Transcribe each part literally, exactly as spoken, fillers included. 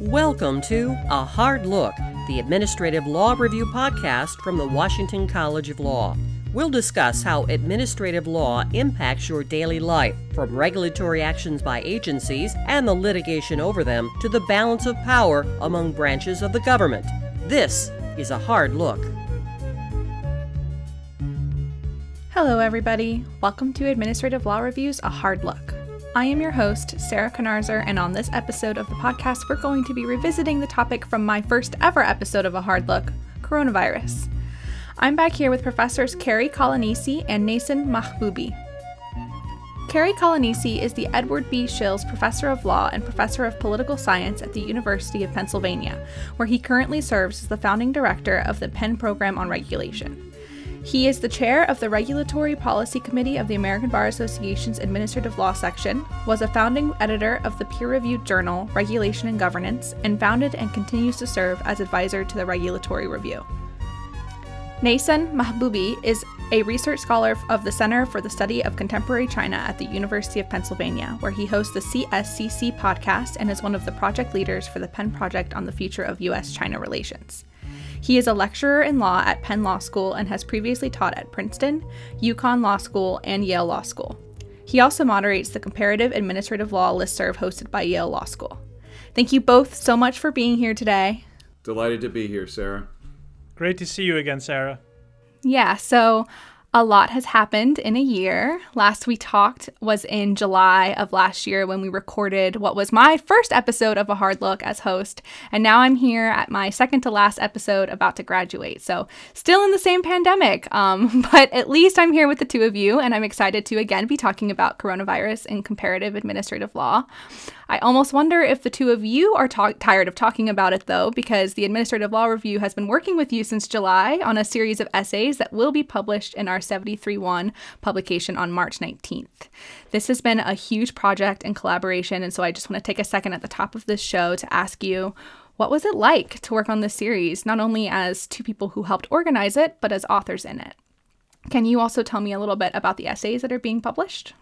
Welcome to A Hard Look, the Administrative Law Review podcast from the Washington College of Law. We'll discuss how administrative law impacts your daily life, from regulatory actions by agencies and the litigation over them to the balance of power among branches of the government. This is A Hard Look. Hello, everybody. Welcome to Administrative Law Review's A Hard Look. I am your host, Sarah Knarzer, and on this episode of the podcast, we're going to be revisiting the topic from my first ever episode of A Hard Look, coronavirus. I'm back here with Professors Carrie Kolanese and Nason Mahboubi. Carrie Kolanese is the Edward B. Shills Professor of Law and Professor of Political Science at the University of Pennsylvania, where he currently serves as the founding director of the Penn Program on Regulation. He is the chair of the Regulatory Policy Committee of the American Bar Association's Administrative Law Section, was a founding editor of the peer-reviewed journal Regulation and Governance, and founded and continues to serve as advisor to the Regulatory Review. Nason Mahboubi is a research scholar of the Center for the Study of Contemporary China at the University of Pennsylvania, where he hosts the C S C C podcast and is one of the project leaders for the Penn Project on the future of U S China relations. He is a lecturer in law at Penn Law School and has previously taught at Princeton, UConn Law School, and Yale Law School. He also moderates the Comparative Administrative Law listserv hosted by Yale Law School. Thank you both so much for being here today. Delighted to be here, Sarah. Great to see you again, Sarah. Yeah, so a lot has happened in a year. Last we talked was in July of last year when we recorded what was my first episode of A Hard Look as host. And now I'm here at my second to last episode about to graduate. So still in the same pandemic, um, but at least I'm here with the two of you, and I'm excited to again be talking about coronavirus and comparative administrative law. I almost wonder if the two of you are ta- tired of talking about it, though, because the Administrative Law Review has been working with you since July on a series of essays that will be published in our seventy-three one publication on March nineteenth. This has been a huge project and collaboration, and so I just want to take a second at the top of this show to ask you, what was it like to work on this series, not only as two people who helped organize it, but as authors in it? Can you also tell me a little bit about the essays that are being published?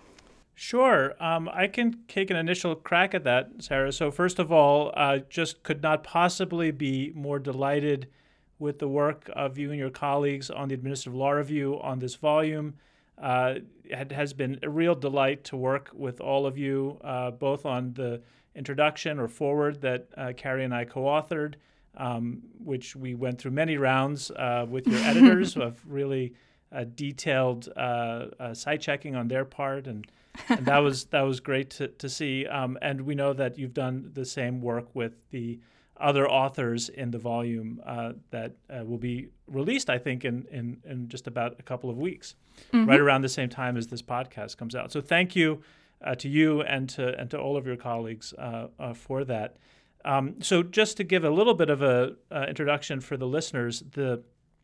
Sure. Um, I can take an initial crack at that, Sarah. So first of all, uh, just could not possibly be more delighted with the work of you and your colleagues on the Administrative Law Review on this volume. Uh, it has been a real delight to work with all of you, uh, both on the introduction or foreword that uh, Carrie and I co-authored, um, which we went through many rounds uh, with your editors of really uh, detailed uh, uh, site checking on their part, and and that was that was great to, to see. Um, and we know that you've done the same work with the other authors in the volume uh, that uh, will be released, I think, in, in, in just about a couple of weeks, mm-hmm. right around the same time as this podcast comes out. So thank you uh, to you and to and to all of your colleagues uh, uh, for that. Um, so just to give a little bit of a uh, introduction for the listeners, the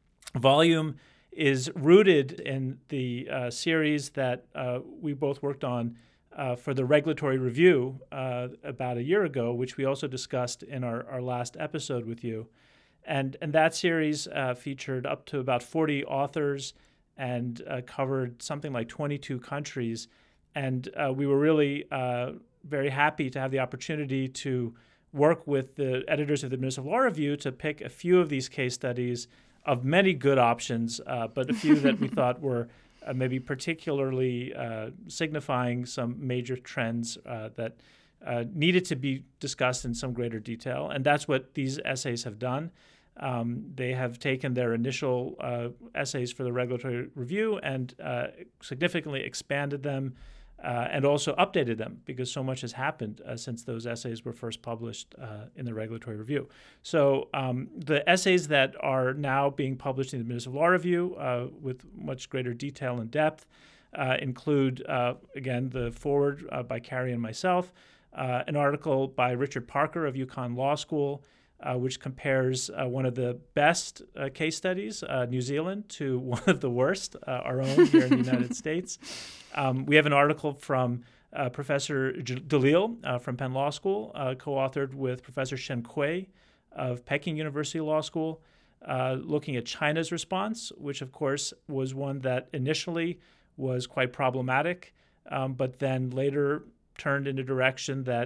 volume is rooted in the uh, series that uh, we both worked on uh, for the Regulatory Review uh, about a year ago, which we also discussed in our, our last episode with you. And, and that series uh, featured up to about forty authors and uh, covered something like twenty-two countries. And uh, we were really uh, very happy to have the opportunity to work with the editors of the Administrative Law Review to pick a few of these case studies of many good options, uh, but a few that we thought were uh, maybe particularly uh, signifying some major trends uh, that uh, needed to be discussed in some greater detail. And that's what these essays have done. Um, they have taken their initial uh, essays for the Regulatory Review and uh, significantly expanded them uh, and also updated them, because so much has happened uh, since those essays were first published uh, in the Regulatory Review. So um, the essays that are now being published in the Administrative Law Review uh, with much greater detail and depth uh, include, uh, again, the foreword uh, by Carrie and myself, uh, an article by Richard Parker of UConn Law School, Uh, which compares uh, one of the best uh, case studies, uh, New Zealand, to one of the worst, uh, our own here in the United States. Um, we have an article from uh, Professor J- Dalil uh, from Penn Law School, uh, co-authored with Professor Shen Cui of Peking University Law School, uh, looking at China's response, which, of course, was one that initially was quite problematic, um, but then later turned in a direction that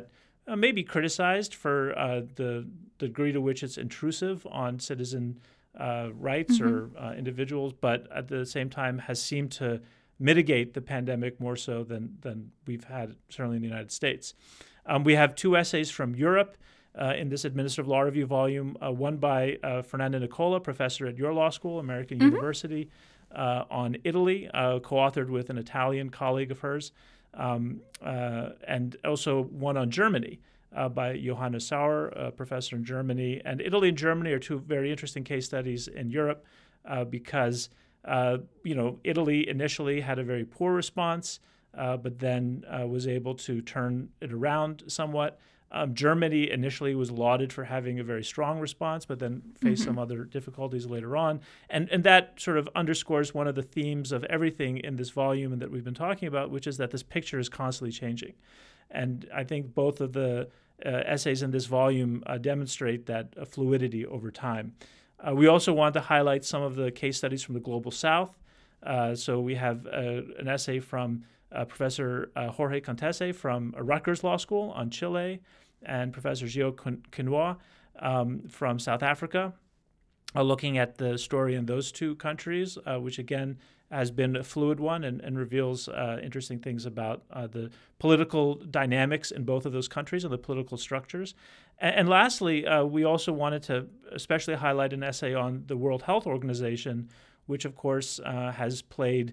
uh, may be criticized for uh, the, the degree to which it's intrusive on citizen uh, rights mm-hmm. or uh, individuals, but at the same time has seemed to mitigate the pandemic more so than, than we've had, certainly in the United States. Um, we have two essays from Europe uh, in this Administrative Law Review volume, uh, one by uh, Fernanda Nicola, professor at your law school, American mm-hmm. University, uh, on Italy, uh, co-authored with an Italian colleague of hers, um, uh, and also one on Germany uh, by Johanna Sauer, a professor in Germany. And Italy and Germany are two very interesting case studies in Europe uh, because, uh, you know, Italy initially had a very poor response, uh, but then uh, was able to turn it around somewhat. Um, Germany initially was lauded for having a very strong response, but then faced mm-hmm. some other difficulties later on. And and that sort of underscores one of the themes of everything in this volume and that we've been talking about, which is that this picture is constantly changing. And I think both of the uh, essays in this volume uh, demonstrate that uh, fluidity over time. Uh, we also want to highlight some of the case studies from the Global South. Uh, so we have uh, an essay from uh, Professor uh, Jorge Contese from Rutgers Law School on Chile, and Professor Gio Quinoa um, from South Africa, uh, looking at the story in those two countries, uh, which again has been a fluid one and, and reveals uh, interesting things about uh, the political dynamics in both of those countries and the political structures. And, and lastly, uh, we also wanted to especially highlight an essay on the World Health Organization, which of course uh, has played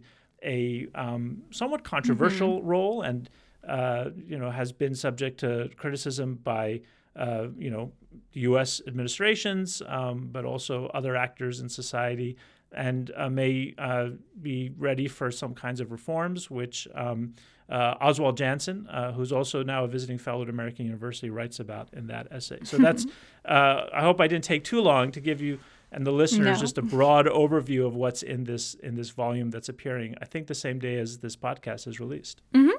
a um, somewhat controversial mm-hmm. role and Uh, you know, has been subject to criticism by, uh, you know, U S administrations, um, but also other actors in society, and uh, may uh, be ready for some kinds of reforms, which um, uh, Oswald Jansen, uh, who's also now a visiting fellow at American University, writes about in that essay. So that's, uh, I hope I didn't take too long to give you and the listeners no. just a broad overview of what's in this in this volume that's appearing, I think, the same day as this podcast is released. Mm-hmm.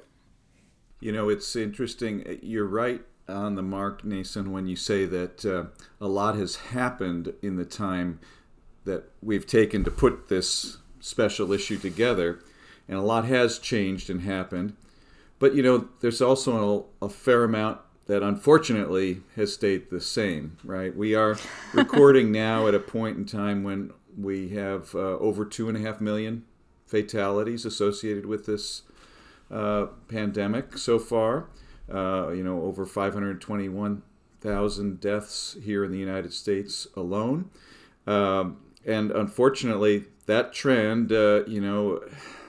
You know, it's interesting. You're right on the mark, Nason, when you say that uh, a lot has happened in the time that we've taken to put this special issue together, and a lot has changed and happened. But, you know, there's also a, a fair amount that unfortunately has stayed the same, right? We are recording now at a point in time when we have uh, over two and a half million fatalities associated with this Uh, pandemic so far. Uh, you know, over five hundred twenty-one thousand deaths here in the United States alone. Um, and unfortunately, that trend, uh, you know,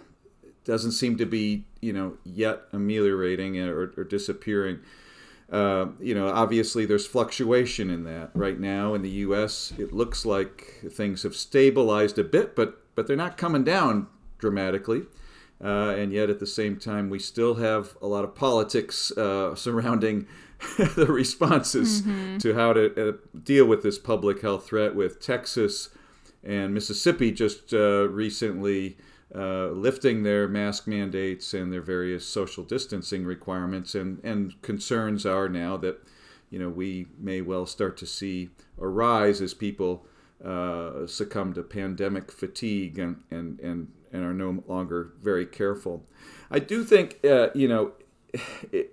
doesn't seem to be, you know, yet ameliorating or, or disappearing. Uh, you know, obviously there's fluctuation in that. Right now in the U S, it looks like things have stabilized a bit, but but they're not coming down dramatically. Uh, and yet at the same time, we still have a lot of politics uh, surrounding the responses mm-hmm. to how to uh, deal with this public health threat, with Texas and Mississippi just uh, recently uh, lifting their mask mandates and their various social distancing requirements. And, and concerns are now that, you know, we may well start to see a rise as people uh, succumb to pandemic fatigue and, and, and and are no longer very careful. I do think, uh, you know, it,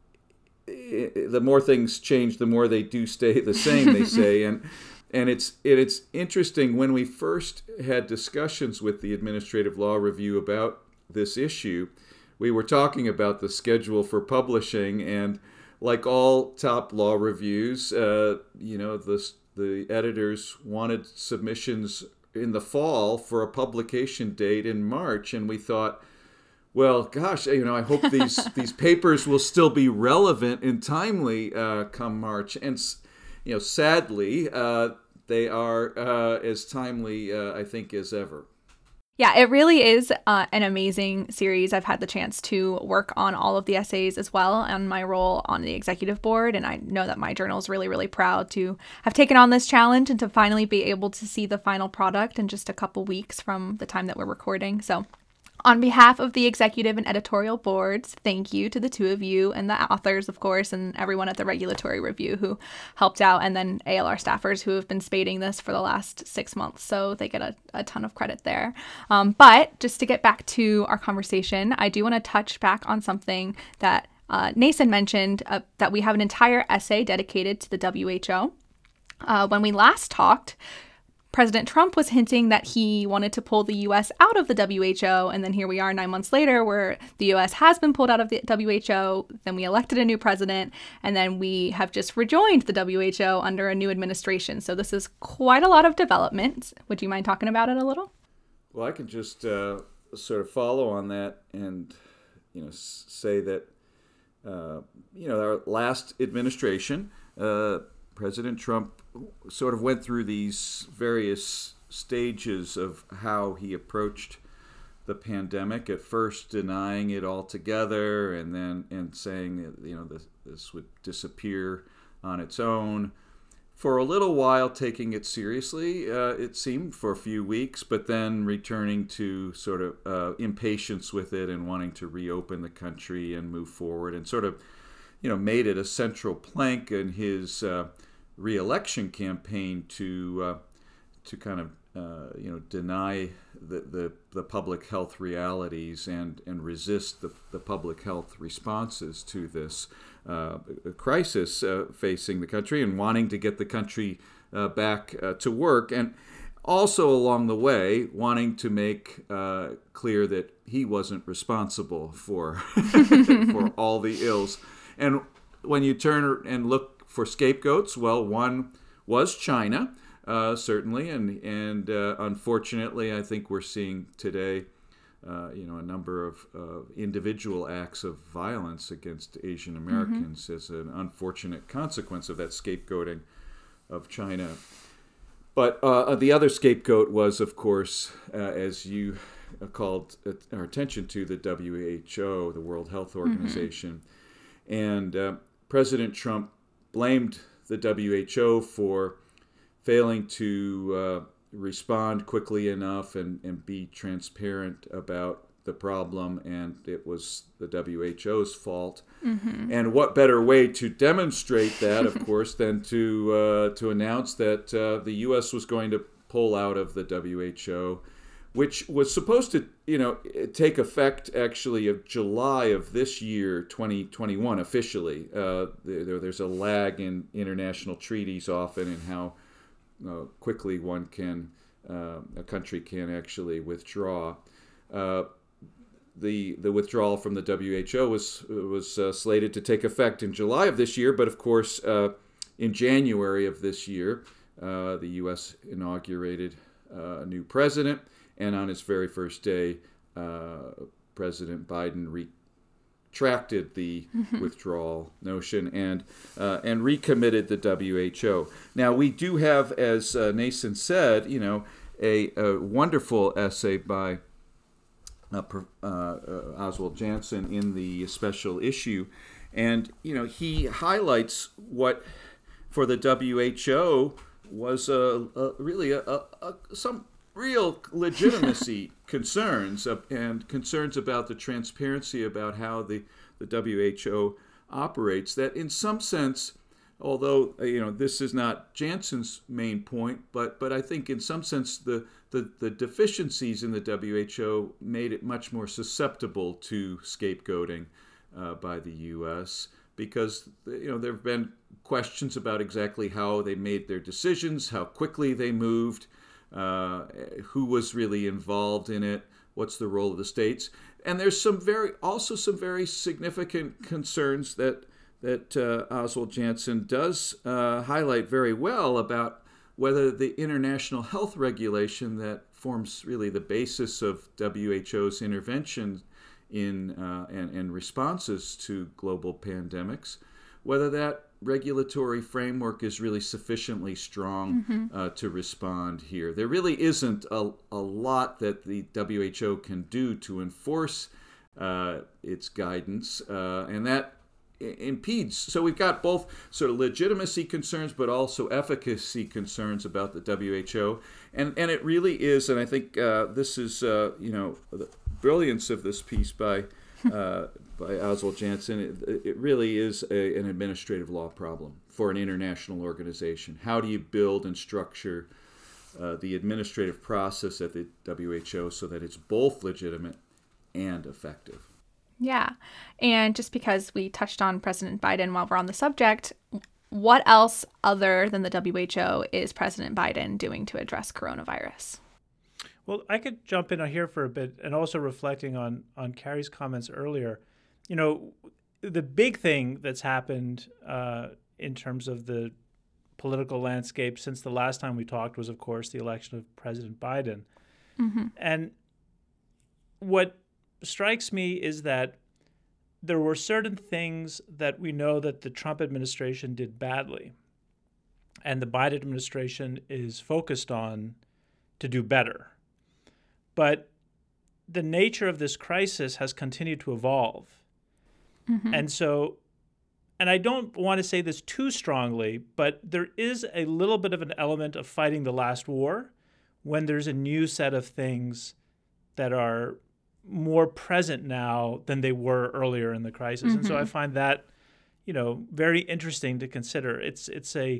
it, the more things change, the more they do stay the same, they say. And and it's it, it's interesting, when we first had discussions with the Administrative Law Review about this issue, we were talking about the schedule for publishing, and like all top law reviews, uh, you know, the, the editors wanted submissions in the fall for a publication date in March, and we thought, well, gosh, you know, I hope these these papers will still be relevant and timely uh, come March. And you know, sadly, uh, they are uh, as timely, uh, I think, as ever. Yeah, it really is uh, an amazing series. I've had the chance to work on all of the essays as well on my role on the executive board, and I know that my journal is really, really proud to have taken on this challenge and to finally be able to see the final product in just a couple weeks from the time that we're recording. So on behalf of the executive and editorial boards, thank you to the two of you and the authors, of course, and everyone at the regulatory review who helped out, and then A L R staffers who have been spading this for the last six months. So they get a, a ton of credit there. Um, but just to get back to our conversation, I do want to touch back on something that Uh, Nason mentioned uh, that we have an entire essay dedicated to the W H O. Uh, when we last talked, President Trump was hinting that he wanted to pull the U S out of the W H O, and then here we are nine months later where the U S has been pulled out of the W H O, then we elected a new president, and then we have just rejoined the W H O under a new administration. So this is quite a lot of development. Would you mind talking about it a little? Well, I can just uh, sort of follow on that and, you know, s- say that, uh, you know, our last administration, uh, President Trump sort of went through these various stages of how he approached the pandemic, at first denying it altogether and then and saying that, you know, this, this would disappear on its own. For a little while taking it seriously, uh, it seemed, for a few weeks, but then returning to sort of uh, impatience with it and wanting to reopen the country and move forward, and sort of, you know, made it a central plank in his uh, re-election campaign to uh, to kind of uh, you know deny the, the, the public health realities and, and resist the, the public health responses to this uh, crisis uh, facing the country, and wanting to get the country uh, back uh, to work, and also along the way wanting to make uh, clear that he wasn't responsible for for all the ills. And when you turn and look for scapegoats, well, one was China, uh, certainly, and and uh, unfortunately, I think we're seeing today, uh, you know, a number of uh, individual acts of violence against Asian Americans mm-hmm. as an unfortunate consequence of that scapegoating of China. But uh, the other scapegoat was, of course, uh, as you called our attention to, the W H O, the World Health Organization, mm-hmm. and uh, President Trump blamed the W H O for failing to uh, respond quickly enough and, and be transparent about the problem, and it was the W H O's fault. Mm-hmm. And what better way to demonstrate that, of course, than to uh, to announce that uh, the U S was going to pull out of the W H O, which was supposed to, you know, take effect actually of July of this year, twenty twenty-one, officially. Uh, there, there's a lag in international treaties often in how uh, quickly one can, uh, a country can actually withdraw. Uh, the the withdrawal from the W H O was was uh, slated to take effect in July of this year, but of course, uh, in January of this year, uh, the U S inaugurated uh, a new president. And on its very first day, uh, President Biden retracted the mm-hmm. withdrawal notion and uh, and recommitted the W H O. Now, we do have, as uh, Nason said, you know, a, a wonderful essay by uh, uh, uh, Oswald Jansen in the special issue, and you know he highlights what for the W H O was a, a really a, a, a some. real legitimacy concerns uh, and concerns about the transparency about how the, the W H O operates, that in some sense, although uh, you know this is not Jansen's main point, but but I think in some sense the, the, the deficiencies in the W H O made it much more susceptible to scapegoating uh, by the U S, because you know there have been questions about exactly how they made their decisions, how quickly they moved, Uh, who was really involved in it, what's the role of the states, and there's some very also some very significant concerns that that uh, Oswald Jansen does uh, highlight very well about whether the international health regulation that forms really the basis of W H O's intervention in uh, and, and responses to global pandemics, whether that regulatory framework is really sufficiently strong mm-hmm. uh, to respond here. There really isn't a, a lot that the W H O can do to enforce uh, its guidance, uh, and that I- impedes. So we've got both sort of legitimacy concerns, but also efficacy concerns about the W H O, and and it really is. And I think uh, this is uh, you know the brilliance of this piece by. Uh, by Oswald Jansen, it, it really is a, an administrative law problem for an international organization. How do you build and structure uh, the administrative process at the W H O so that it's both legitimate and effective? Yeah. And just because we touched on President Biden while we're on the subject, what else other than the W H O is President Biden doing to address coronavirus? Well, I could jump in here for a bit, and also reflecting on on Carrie's comments earlier. You know, the big thing that's happened uh, in terms of the political landscape since the last time we talked was, of course, the election of President Biden. Mm-hmm. And what strikes me is that there were certain things that we know that the Trump administration did badly, and the Biden administration is focused on to do better. But the nature of this crisis has continued to evolve. Mm-hmm. And so, and I don't want to say this too strongly, but there is a little bit of an element of fighting the last war when there's a new set of things that are more present now than they were earlier in the crisis. Mm-hmm. And so I find that, you know, very interesting to consider. It's it's a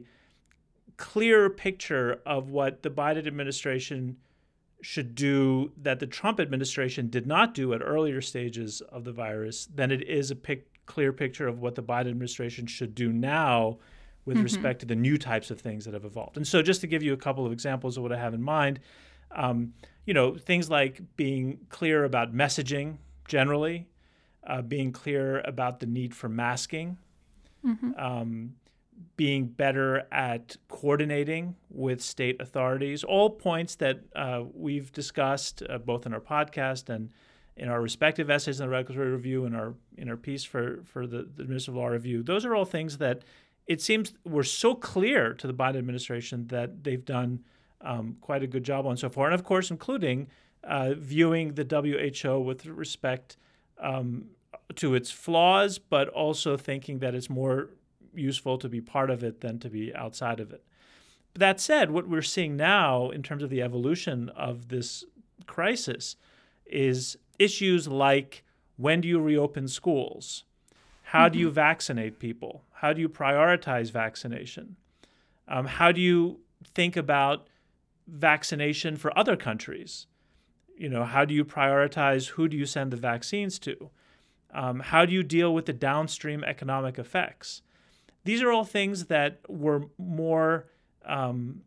clear picture of what the Biden administration should do that the Trump administration did not do at earlier stages of the virus than it is a pic- clear picture of what the Biden administration should do now with mm-hmm. respect to the new types of things that have evolved. And so just to give you a couple of examples of what I have in mind, um, you know, things like being clear about messaging generally, uh, being clear about the need for masking, mm-hmm. um, being better at coordinating with state authorities, all points that uh, we've discussed uh, both in our podcast and in our respective essays in the Regulatory Review and our in our piece for, for the, the Administrative Law Review. Those are all things that it seems were so clear to the Biden administration that they've done um, quite a good job on so far. And of course, including uh, viewing the W H O with respect um, to its flaws, but also thinking that it's more useful to be part of it than to be outside of it. But that said, what we're seeing now in terms of the evolution of this crisis is issues like, when do you reopen schools? How mm-hmm. do you vaccinate people? How do you prioritize vaccination? Um, how do you think about vaccination for other countries? You know, how do you prioritize who do you send the vaccines to? Um, how do you deal with the downstream economic effects? These are all things that were more um,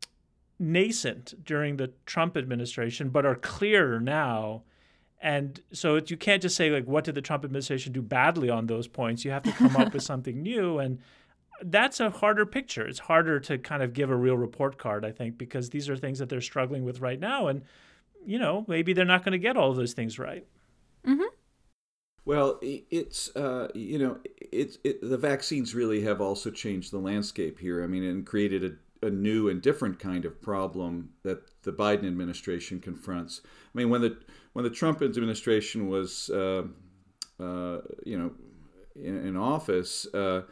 nascent during the Trump administration, but are clearer now. And so it, you can't just say, like, what did the Trump administration do badly on those points? You have to come up with something new. And that's a harder picture. It's harder to kind of give a real report card, I think, because these are things that they're struggling with right now. And, you know, maybe they're not going to get all of those things right. Mm-hmm. Well, it's, uh, you know, it's it, the vaccines really have also changed the landscape here. I mean, and created a, a new and different kind of problem that the Biden administration confronts. I mean, when the when the Trump administration was, uh, uh, you know, in, in office, uh,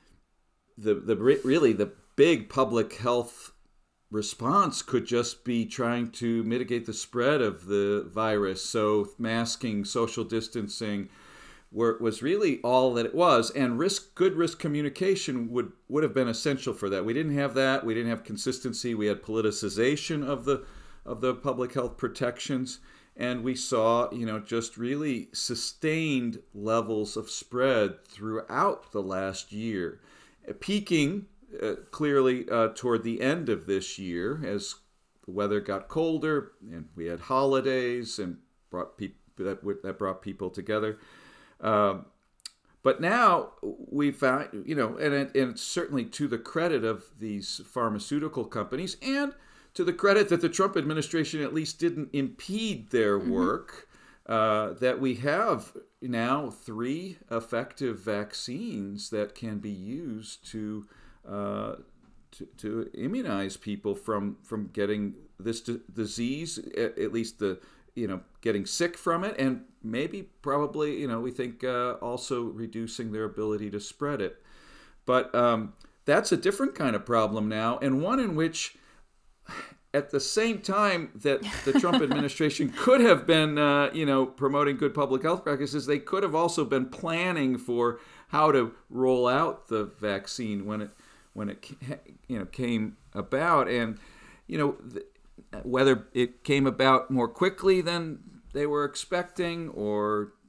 the the really the big public health response could just be trying to mitigate the spread of the virus. So masking, social distancing were, was really all that it was. And risk, good risk communication would, would have been essential for that. We didn't have that. We didn't have consistency. We had politicization of the of the public health protections. And we saw, you know, just really sustained levels of spread throughout the last year, peaking Uh, clearly uh, toward the end of this year as the weather got colder and we had holidays and brought people that, that brought people together. Um, but now we found, you know, and, it, and it's certainly to the credit of these pharmaceutical companies and to the credit that the Trump administration at least didn't impede their mm-hmm. work, uh, that we have now three effective vaccines that can be used to Uh, to, to immunize people from, from getting this d- disease, at, at least the, you know, getting sick from it, and maybe probably, you know, we think uh, also reducing their ability to spread it. But um, that's a different kind of problem now, and one in which at the same time that the Trump administration could have been, uh, you know, promoting good public health practices, they could have also been planning for how to roll out the vaccine when it when it you know came about, and you know th- whether it came about more quickly than they were expecting, or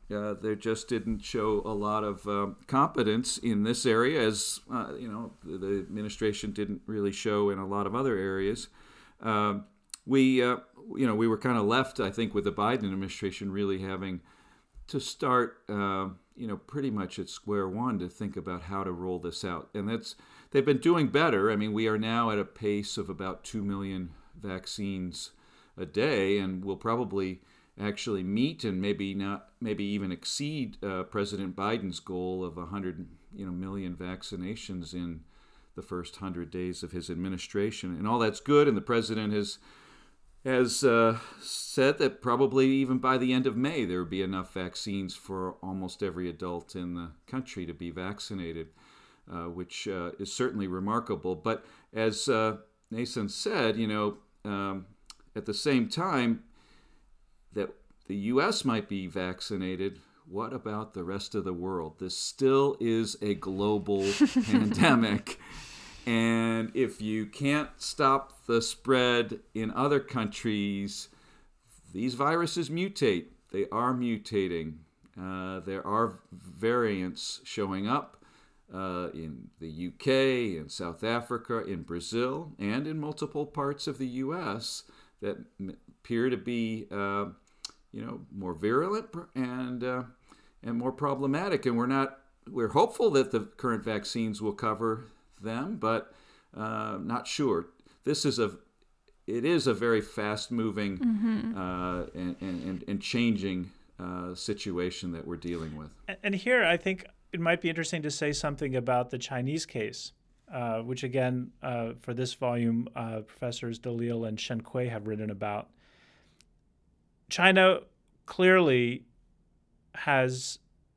uh, they just didn't show a lot of um, competence in this area, as uh, you know, the, the administration didn't really show in a lot of other areas. Um, we, uh, you know, we were kind of left, I think, with the Biden administration really having to start, uh, you know, pretty much at square one to think about how to roll this out. And that's they've been doing better. I mean, we are now at a pace of about two million vaccines a day, and we'll probably actually meet and maybe not, maybe even exceed uh, President Biden's goal of one hundred, you know, million vaccinations in the first one hundred days of his administration. And all that's good. And the president has has uh, said that probably even by the end of May there will be enough vaccines for almost every adult in the country to be vaccinated, uh, which uh, is certainly remarkable. But as uh, Nason said, you know, um, at the same time that the U S might be vaccinated, what about the rest of the world? This still is a global pandemic. And if you can't stop the spread in other countries, these viruses mutate. They are mutating. Uh, there are variants showing up uh, in the U K, in South Africa, in Brazil, and in multiple parts of the U S that appear to be, uh, you know, more virulent and uh, and more problematic. And we're not. We're hopeful that the current vaccines will cover them, but uh, not sure. This is a, it is a very fast-moving mm-hmm. uh, and, and, and changing uh, situation that we're dealing with. And here, I think it might be interesting to say something about the Chinese case, uh, which again, uh, for this volume, uh, Professors Dalil and Shen Kui have written about. China clearly has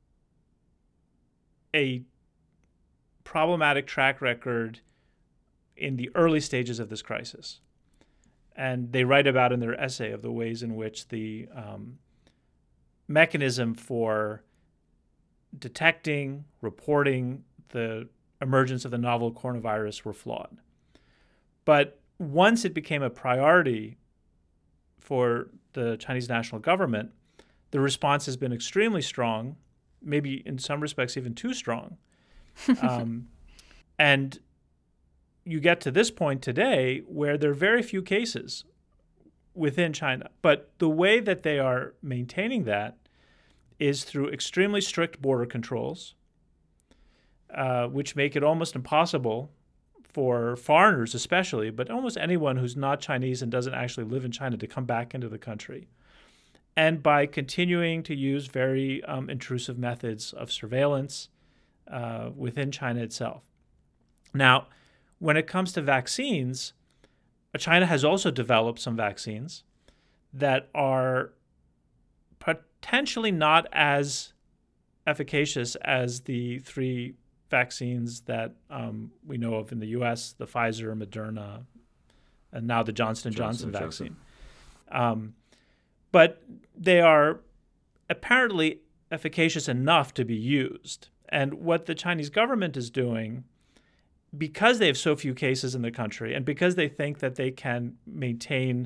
a problematic track record in the early stages of this crisis. And they write about in their essay of the ways in which the um, mechanism for detecting, reporting the emergence of the novel coronavirus were flawed. But once it became a priority for the Chinese national government, the response has been extremely strong, maybe in some respects even too strong. um, and you get to this point today where there are very few cases within China. But the way that they are maintaining that is through extremely strict border controls, uh, which make it almost impossible for foreigners especially, but almost anyone who's not Chinese and doesn't actually live in China to come back into the country. And by continuing to use very um, intrusive methods of surveillance uh, within China itself. Now, when it comes to vaccines, China has also developed some vaccines that are potentially not as efficacious as the three vaccines that um, we know of in the U S, the Pfizer, Moderna, and now the Johnson and Johnson, Johnson vaccine. Um, but they are apparently efficacious enough to be used. And what the Chinese government is doing, because they have so few cases in the country and because they think that they can maintain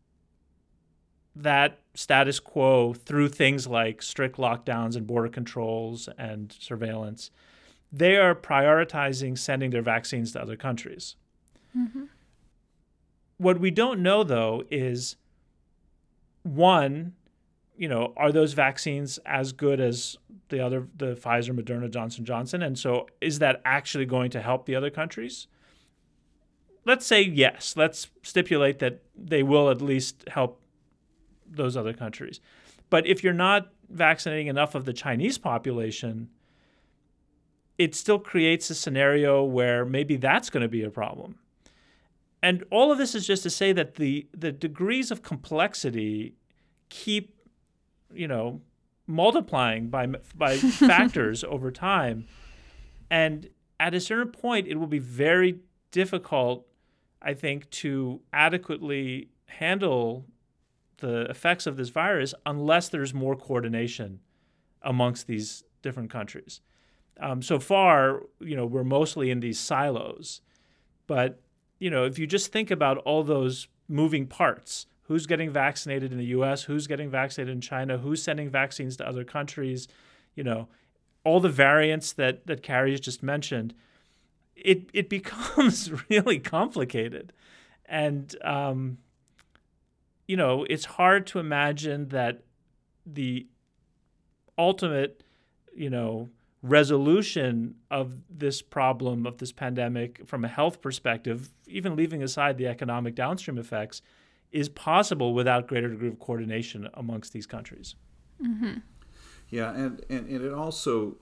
that status quo through things like strict lockdowns and border controls and surveillance, they are prioritizing sending their vaccines to other countries. Mm-hmm. What we don't know, though, is one, you know, are those vaccines as good as the other, the Pfizer, Moderna, Johnson and Johnson? And so is that actually going to help the other countries? Let's say yes. Let's stipulate that they will at least help those other countries. But if you're not vaccinating enough of the Chinese population, it still creates a scenario where maybe that's going to be a problem. And all of this is just to say that the the degrees of complexity keep, you know, multiplying by by factors over time. And at a certain point, it will be very difficult, I think, to adequately handle the effects of this virus unless there's more coordination amongst these different countries. Um, so far, you know, we're mostly in these silos. But, you know, if you just think about all those moving parts, who's getting vaccinated in the U S, who's getting vaccinated in China, who's sending vaccines to other countries, you know, all the variants that, that Carrie's just mentioned, it it becomes really complicated. And, um, you know, it's hard to imagine that the ultimate, you know, resolution of this problem, of this pandemic from a health perspective, even leaving aside the economic downstream effects, is possible without greater degree of coordination amongst these countries. Mm-hmm. Yeah, and, and, and it also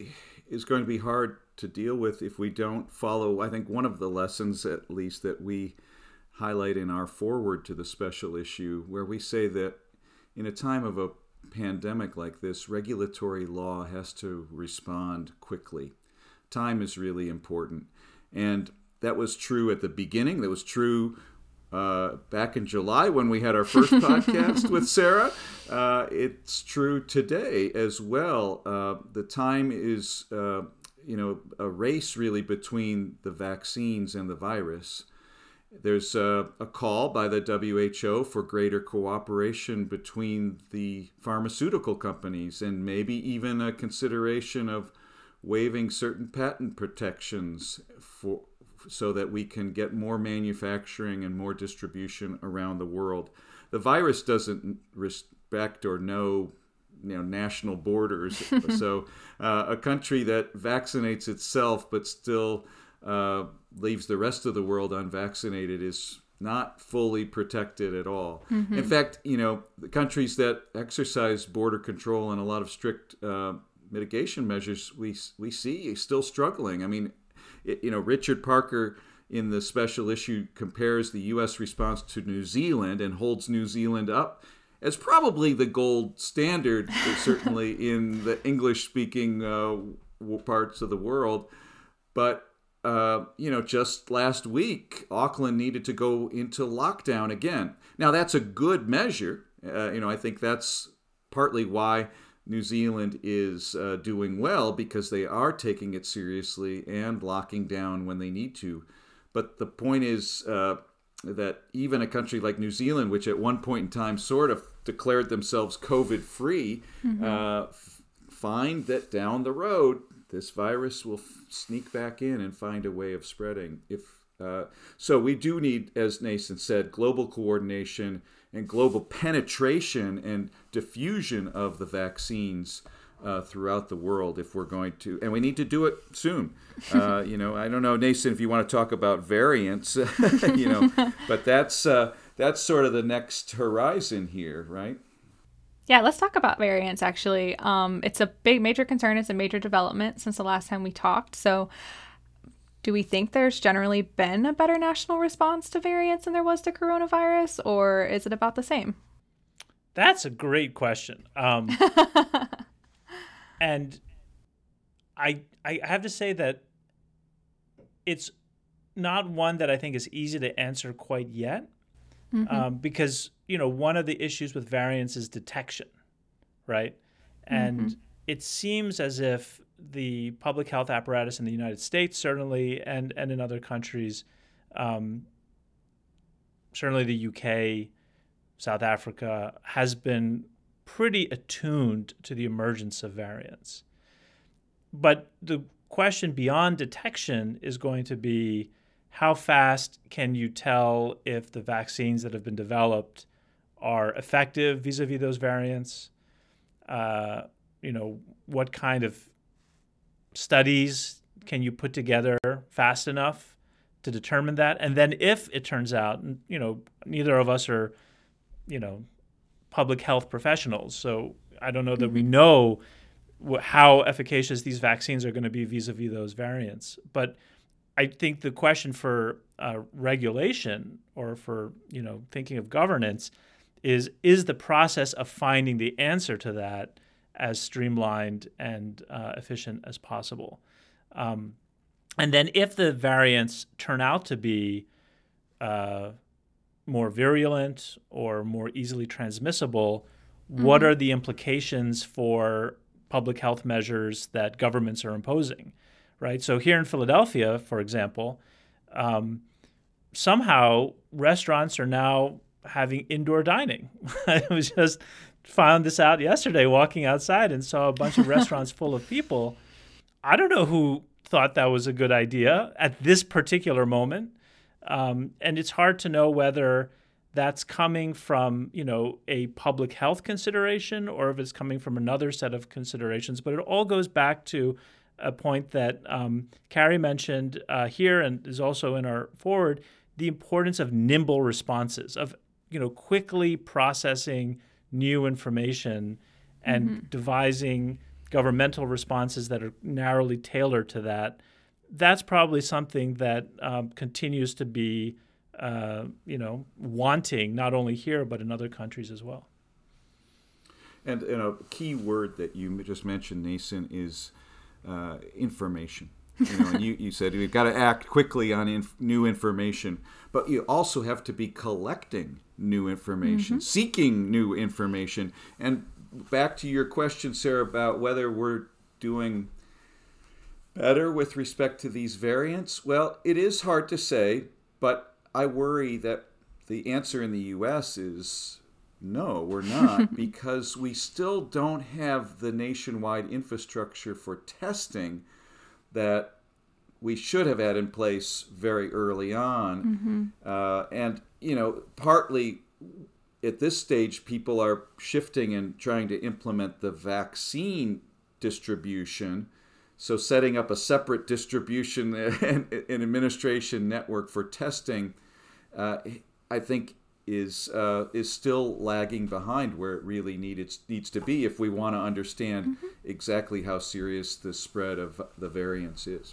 is going to be hard to deal with if we don't follow, I think, one of the lessons, at least, that we highlight in our foreword to the special issue, where we say that in a time of a pandemic like this, regulatory law has to respond quickly. Time is really important. And that was true at the beginning. That was true uh, back in July when we had our first podcast with Sarah. Uh, it's true today as well. Uh, the time is, uh, you know, a race really between the vaccines and the virus. There's a, a call by the W H O for greater cooperation between the pharmaceutical companies, and maybe even a consideration of waiving certain patent protections for so that we can get more manufacturing and more distribution around the world. The virus doesn't respect or know, you know, national borders. So uh, a country that vaccinates itself but still uh, leaves the rest of the world unvaccinated is not fully protected at all. Mm-hmm. In fact, you know, the countries that exercise border control and a lot of strict uh, mitigation measures, we we see still struggling. I mean, it, you know, Richard Parker in the special issue compares the U S response to New Zealand and holds New Zealand up as probably the gold standard, certainly in the English-speaking uh, parts of the world. But Uh, you know, just last week, Auckland needed to go into lockdown again. Now, that's a good measure. Uh, you know, I think that's partly why New Zealand is uh, doing well, because they are taking it seriously and locking down when they need to. But the point is uh, that even a country like New Zealand, which at one point in time sort of declared themselves COVID-free, mm-hmm. uh, f- find that down the road, this virus will f- sneak back in and find a way of spreading. If uh, so, we do need, as Nathan said, global coordination and global penetration and diffusion of the vaccines uh, throughout the world if we're going to, and we need to do it soon. Uh, you know, I don't know, Nathan, if you want to talk about variants, you know, but that's uh, that's sort of the next horizon here, right? Yeah, let's talk about variants, actually. Um, it's a big, major concern. It's a major development since the last time we talked. So do we think there's generally been a better national response to variants than there was to coronavirus, or is it about the same? That's a great question. Um, and I I have to say that it's not one that I think is easy to answer quite yet. Mm-hmm. Um, because, you know, one of the issues with variants is detection, right? And mm-hmm. it seems as if the public health apparatus in the United States, certainly, and, and in other countries, um, certainly the U K, South Africa, has been pretty attuned to the emergence of variants. But the question beyond detection is going to be, how fast can you tell if the vaccines that have been developed are effective vis-a-vis those variants? Uh, you know, what kind of studies can you put together fast enough to determine that? And then if it turns out, you know, neither of us are, you know, public health professionals, so I don't know that we know wh- how efficacious these vaccines are going to be vis-a-vis those variants. But I think the question for uh, regulation, or for, you know, thinking of governance, is is the process of finding the answer to that as streamlined and uh, efficient as possible. Um, and then if the variants turn out to be uh, more virulent or more easily transmissible, mm-hmm. what are the implications for public health measures that governments are imposing? Right. So here in Philadelphia, for example, um, somehow restaurants are now having indoor dining. I was just found this out yesterday walking outside and saw a bunch of restaurants full of people. I don't know who thought that was a good idea at this particular moment. Um, and it's hard to know whether that's coming from, you know, a public health consideration or if it's coming from another set of considerations. But it all goes back to a point that um, Carrie mentioned uh, here and is also in our forward, the importance of nimble responses, of, you know, quickly processing new information and mm-hmm. devising governmental responses that are narrowly tailored to that. That's probably something that um, continues to be, uh, you know, wanting not only here but in other countries as well. And, and a key word that you just mentioned, Nason, is uh, information. You know, and you, you said we've got to act quickly on inf- new information, but you also have to be collecting new information, mm-hmm. seeking new information. And back to your question, Sarah, about whether we're doing better with respect to these variants. Well, it is hard to say, but I worry that the answer in the U S is no, we're not, because we still don't have the nationwide infrastructure for testing that we should have had in place very early on. Mm-hmm. Uh, and, you know, partly at this stage, people are shifting and trying to implement the vaccine distribution. So setting up a separate distribution and, and administration network for testing, uh, I think, is uh, is still lagging behind where it really needed, needs to be if we want to understand mm-hmm. exactly how serious the spread of the variants is.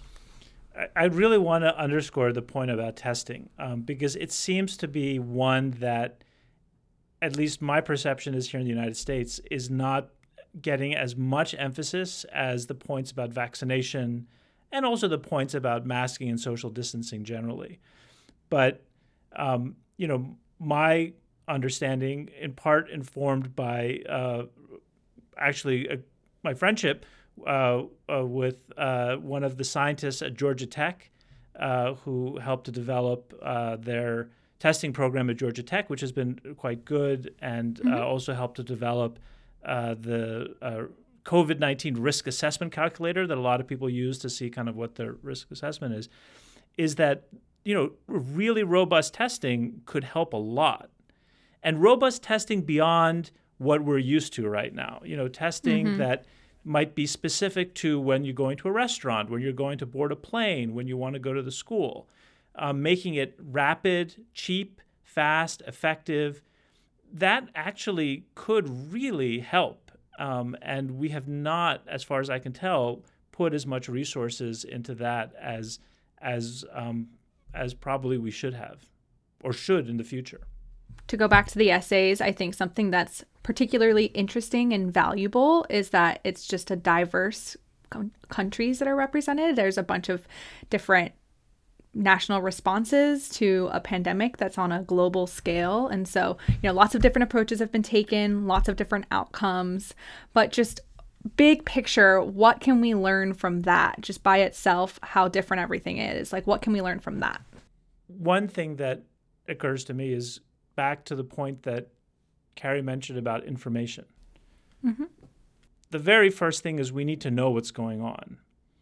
I really want to underscore the point about testing um, because it seems to be one that, at least my perception is here in the United States, is not getting as much emphasis as the points about vaccination and also the points about masking and social distancing generally. But, um, you know, my understanding, in part informed by uh, actually uh, my friendship uh, uh, with uh, one of the scientists at Georgia Tech uh, who helped to develop uh, their testing program at Georgia Tech, which has been quite good, and mm-hmm. uh, also helped to develop uh, the uh, COVID nineteen risk assessment calculator that a lot of people use to see kind of what their risk assessment is, is that, you know, really robust testing could help a lot. And robust testing beyond what we're used to right now, you know, testing mm-hmm. that might be specific to when you're going to a restaurant, when you're going to board a plane, when you want to go to the school, um, making it rapid, cheap, fast, effective. That actually could really help. Um, and we have not, as far as I can tell, put as much resources into that as as um, as probably we should have or should in the future. To go back to the essays, I think something that's particularly interesting and valuable is that it's just a diverse com- countries that are represented. There's a bunch of different national responses to a pandemic that's on a global scale. And so, you know, lots of different approaches have been taken, lots of different outcomes, but just big picture, what can we learn from that just by itself, how different everything is? Like, what can we learn from that? One thing that occurs to me is back to the point that Carrie mentioned about information. Mm-hmm. The very first thing is we need to know what's going on.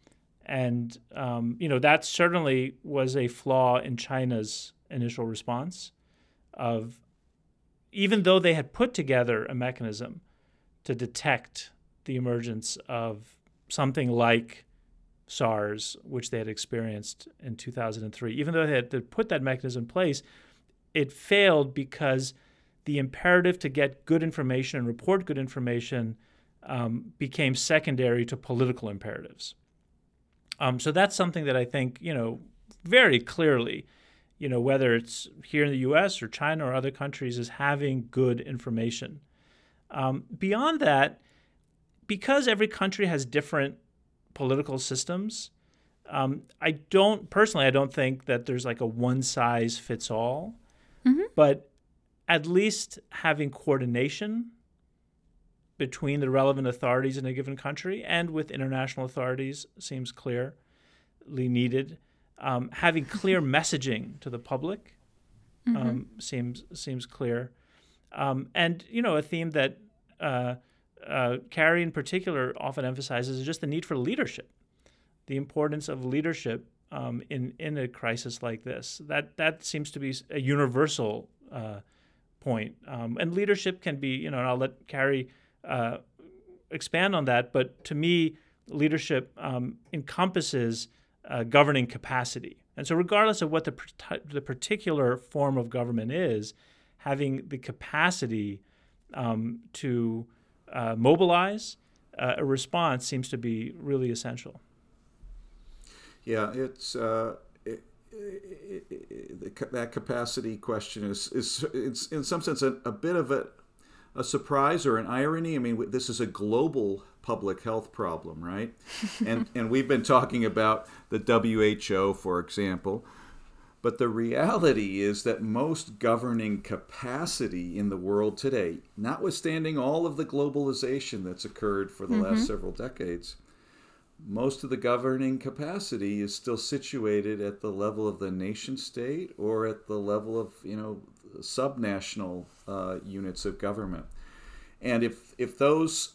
And, um, you know, that certainly was a flaw in China's initial response of, even though they had put together a mechanism to detect the emergence of something like SARS, which they had experienced in two thousand three, even though they had to put that mechanism in place, it failed because the imperative to get good information and report good information um, became secondary to political imperatives. Um, so that's something that I think, you know, very clearly, you know, whether it's here in the U S or China or other countries, is having good information. Um, beyond that, because every country has different political systems, um, I don't, personally, I don't think that there's like a one-size-fits-all. Mm-hmm. But at least having coordination between the relevant authorities in a given country and with international authorities seems clearly needed. Um, having clear messaging to the public Mm-hmm. um, seems seems clear. Um, and, you know, a theme that uh, uh, Carrie in particular often emphasizes is just the need for leadership, the importance of leadership um, in, in a crisis like this. That that seems to be a universal uh, point. Um, and leadership can be, you know, and I'll let Carrie uh, expand on that, but to me, leadership um, encompasses uh, governing capacity. And so regardless of what the, the particular form of government is, having the capacity um, to uh, mobilize uh, a response seems to be really essential. Yeah, it's uh, it, it, it, that capacity question is is it's in some sense a, a bit of a, a surprise or an irony. I mean, this is a global public health problem, right? and and we've been talking about the W H O, for example. But the reality is that most governing capacity in the world today, notwithstanding all of the globalization that's occurred for the mm-hmm. last several decades, most of the governing capacity is still situated at the level of the nation state or at the level of, you know, subnational uh, units of government. And if if those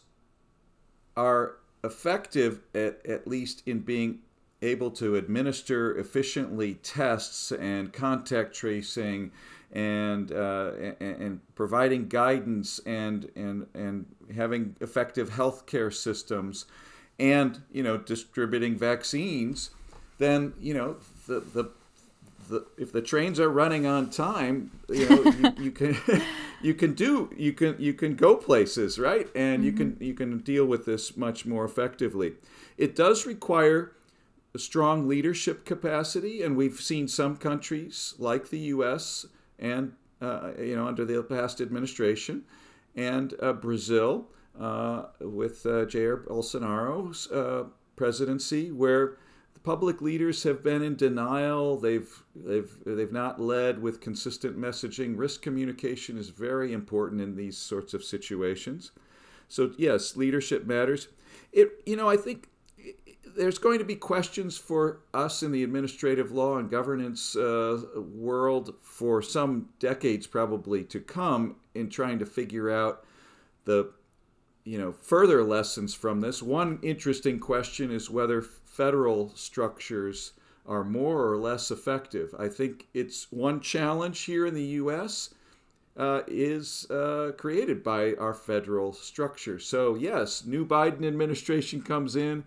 are effective, at, at least in being able to administer efficiently tests and contact tracing and, uh, and and providing guidance and and and having effective healthcare systems and, you know, distributing vaccines, then, you know, the the, the if the trains are running on time, you know, you, you can you can do you can you can go places, right? And mm-hmm. you can you can deal with this much more effectively. It does require a strong leadership capacity, and we've seen some countries like the U S and uh, you know, under the past administration, and uh, Brazil uh, with uh, Jair Bolsonaro's uh, presidency, where the public leaders have been in denial. They've they've they've not led with consistent messaging. Risk communication is very important in these sorts of situations. So yes, leadership matters. It you know I think. There's going to be questions for us in the administrative law and governance uh, world for some decades probably to come in trying to figure out the, you know, further lessons from this. One interesting question is whether federal structures are more or less effective. I think it's one challenge here in the U S uh, is uh, created by our federal structure. So yes, new Biden administration comes in,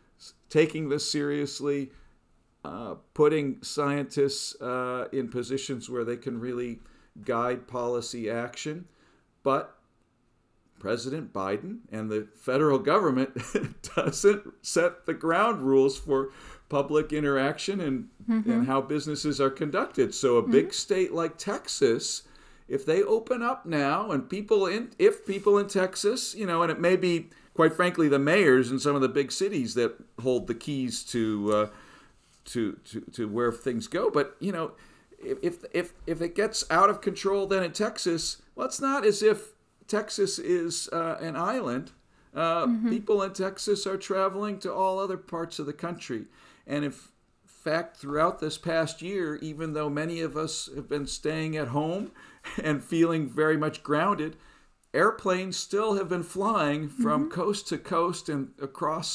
taking this seriously, uh, putting scientists uh, in positions where they can really guide policy action. But President Biden and the federal government doesn't set the ground rules for public interaction and, mm-hmm. and how businesses are conducted. So a big mm-hmm. state like Texas, if they open up now and people in, if people in Texas, you know, and it may be, quite frankly, the mayors in some of the big cities that hold the keys to uh, to, to to where things go. But you know, if if if it gets out of control, then in Texas, well, it's not as if Texas is uh, an island. Uh, mm-hmm. People in Texas are traveling to all other parts of the country, and in fact, throughout this past year, even though many of us have been staying at home and feeling very much grounded, airplanes still have been flying from mm-hmm. coast to coast and across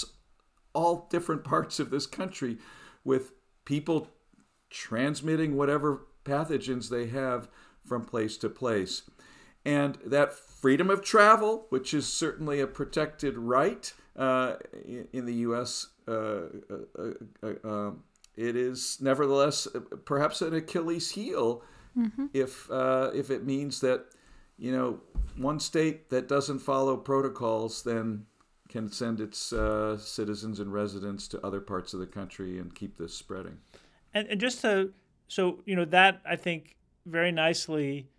all different parts of this country with people transmitting whatever pathogens they have from place to place. And that freedom of travel, which is certainly a protected right uh, in the U S, uh, uh, uh, uh, it is nevertheless perhaps an Achilles heel mm-hmm. if uh, if it means that, you know, one state that doesn't follow protocols then can send its uh, citizens and residents to other parts of the country and keep this spreading. And, and just to, so, you know, that I think very nicely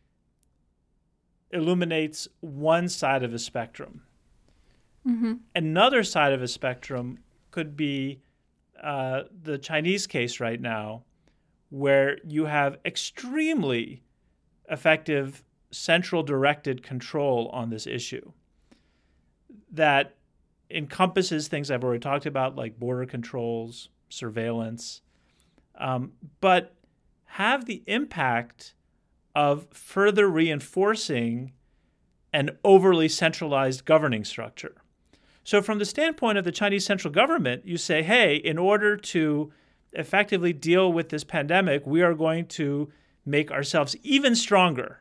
illuminates one side of a spectrum. Mm-hmm. Another side of a spectrum could be uh, the Chinese case right now, where you have extremely effective central directed control on this issue that encompasses things I've already talked about, like border controls, surveillance, um, but have the impact of further reinforcing an overly centralized governing structure. So from the standpoint of the Chinese central government, you say, hey, in order to effectively deal with this pandemic, we are going to make ourselves even stronger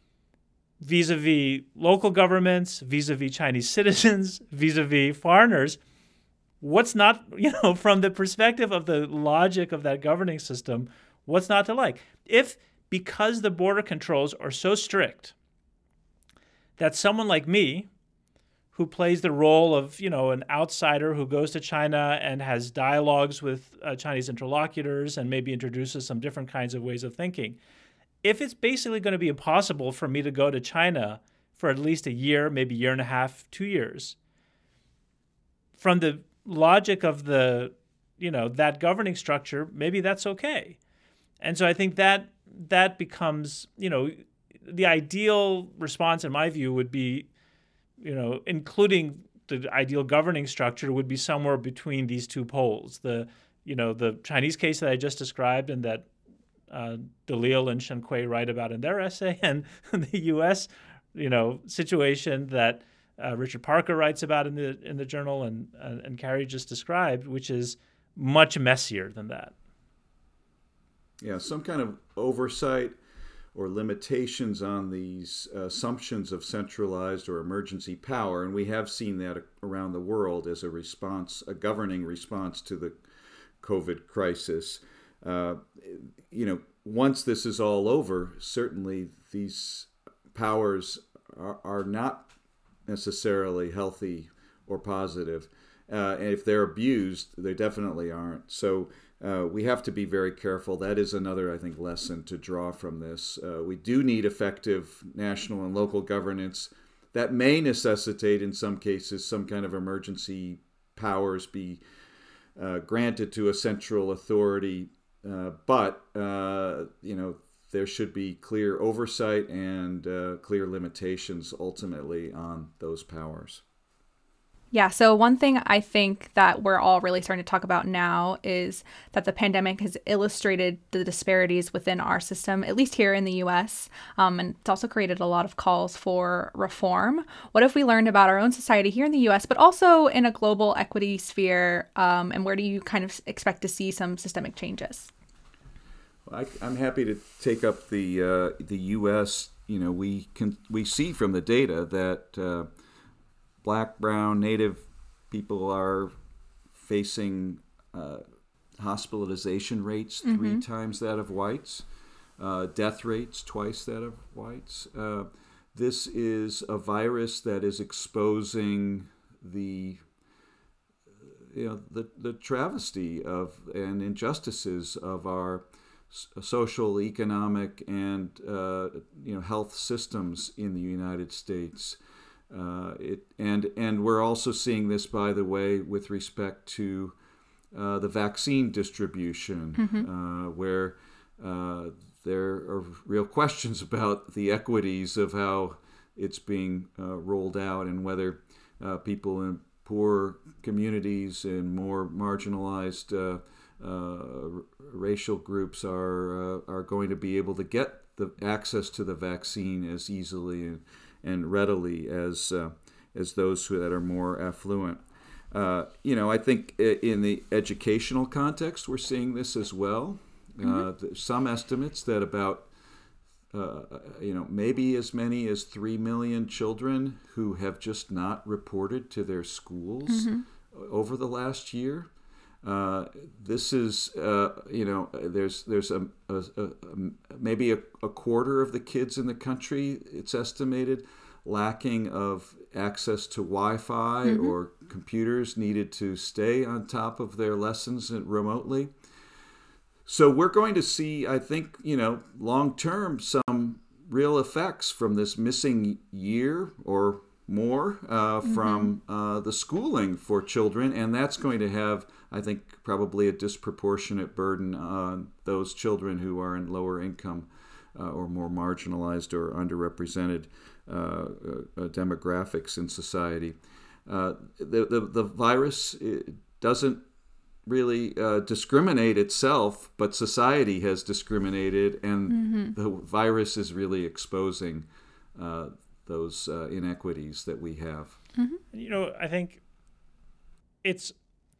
vis-a-vis local governments, vis-a-vis Chinese citizens, vis-a-vis foreigners. What's not, you know, from the perspective of the logic of that governing system, what's not to like? If, because the border controls are so strict, that someone like me, who plays the role of, you know, an outsider who goes to China and has dialogues with uh, Chinese interlocutors and maybe introduces some different kinds of ways of thinking, if it's basically going to be impossible for me to go to China for at least a year, maybe a year and a half, two years, from the logic of the, you know, that governing structure, maybe that's okay. And so I think that that becomes, you know, the ideal response in my view would be, you know, including the ideal governing structure would be somewhere between these two poles. The, you know, the Chinese case that I just described and that uh, DeLille and Shen Kui write about in their essay, and the U S, you know, situation that uh, Richard Parker writes about in the in the journal and uh, and Carrie just described, which is much messier than that. Yeah, some kind of oversight or limitations on these assumptions of centralized or emergency power, and we have seen that around the world as a response, a governing response to the COVID crisis. Uh, you know, once this is all over, certainly these powers are, are not necessarily healthy or positive. Uh, and if they're abused, they definitely aren't. So uh, we have to be very careful. That is another, I think, lesson to draw from this. Uh, we do need effective national and local governance that may necessitate, in some cases, some kind of emergency powers be uh, granted to a central authority. Uh, but, uh, you know, there should be clear oversight and uh, clear limitations ultimately on those powers. Yeah, so one thing I think that we're all really starting to talk about now is that the pandemic has illustrated the disparities within our system, at least here in the U S, um, and it's also created a lot of calls for reform. What have we learned about our own society here in the U S, but also in a global equity sphere, um, and where do you kind of expect to see some systemic changes? Well, I, I'm happy to take up the uh, the U S. You know, we can we see from the data that uh, Black, brown, Native people are facing uh, hospitalization rates mm-hmm. three times that of whites, uh, death rates twice that of whites. Uh, this is a virus that is exposing the, you know, the, the travesty of and injustices of our social, economic, and uh, you know health systems in the United States. Uh, it and and we're also seeing this, by the way, with respect to uh, the vaccine distribution, mm-hmm. uh, where uh, there are real questions about the equities of how it's being uh, rolled out and whether uh, people in poor communities and more marginalized uh, uh, racial groups are uh, are going to be able to get the access to the vaccine as easily and and readily as uh, as those who, that are more affluent. Uh, you know, I think in the educational context, we're seeing this as well. Mm-hmm. Uh, there's some estimates that about, uh, you know, maybe as many as three million children who have just not reported to their schools mm-hmm. over the last year. Uh, this is, uh, you know, there's there's a, a, a, a maybe a, a quarter of the kids in the country, it's estimated, lacking of access to Wi-Fi mm-hmm. or computers needed to stay on top of their lessons remotely. So we're going to see, I think, you know, long term, some real effects from this missing year or more uh, mm-hmm. from uh, the schooling for children, and that's going to have, I think, probably a disproportionate burden on those children who are in lower income uh, or more marginalized or underrepresented uh, uh, demographics in society. Uh, the, the the virus doesn't really uh, discriminate itself, but society has discriminated, and mm-hmm. the virus is really exposing uh, those uh, inequities that we have. Mm-hmm. You know, I think it's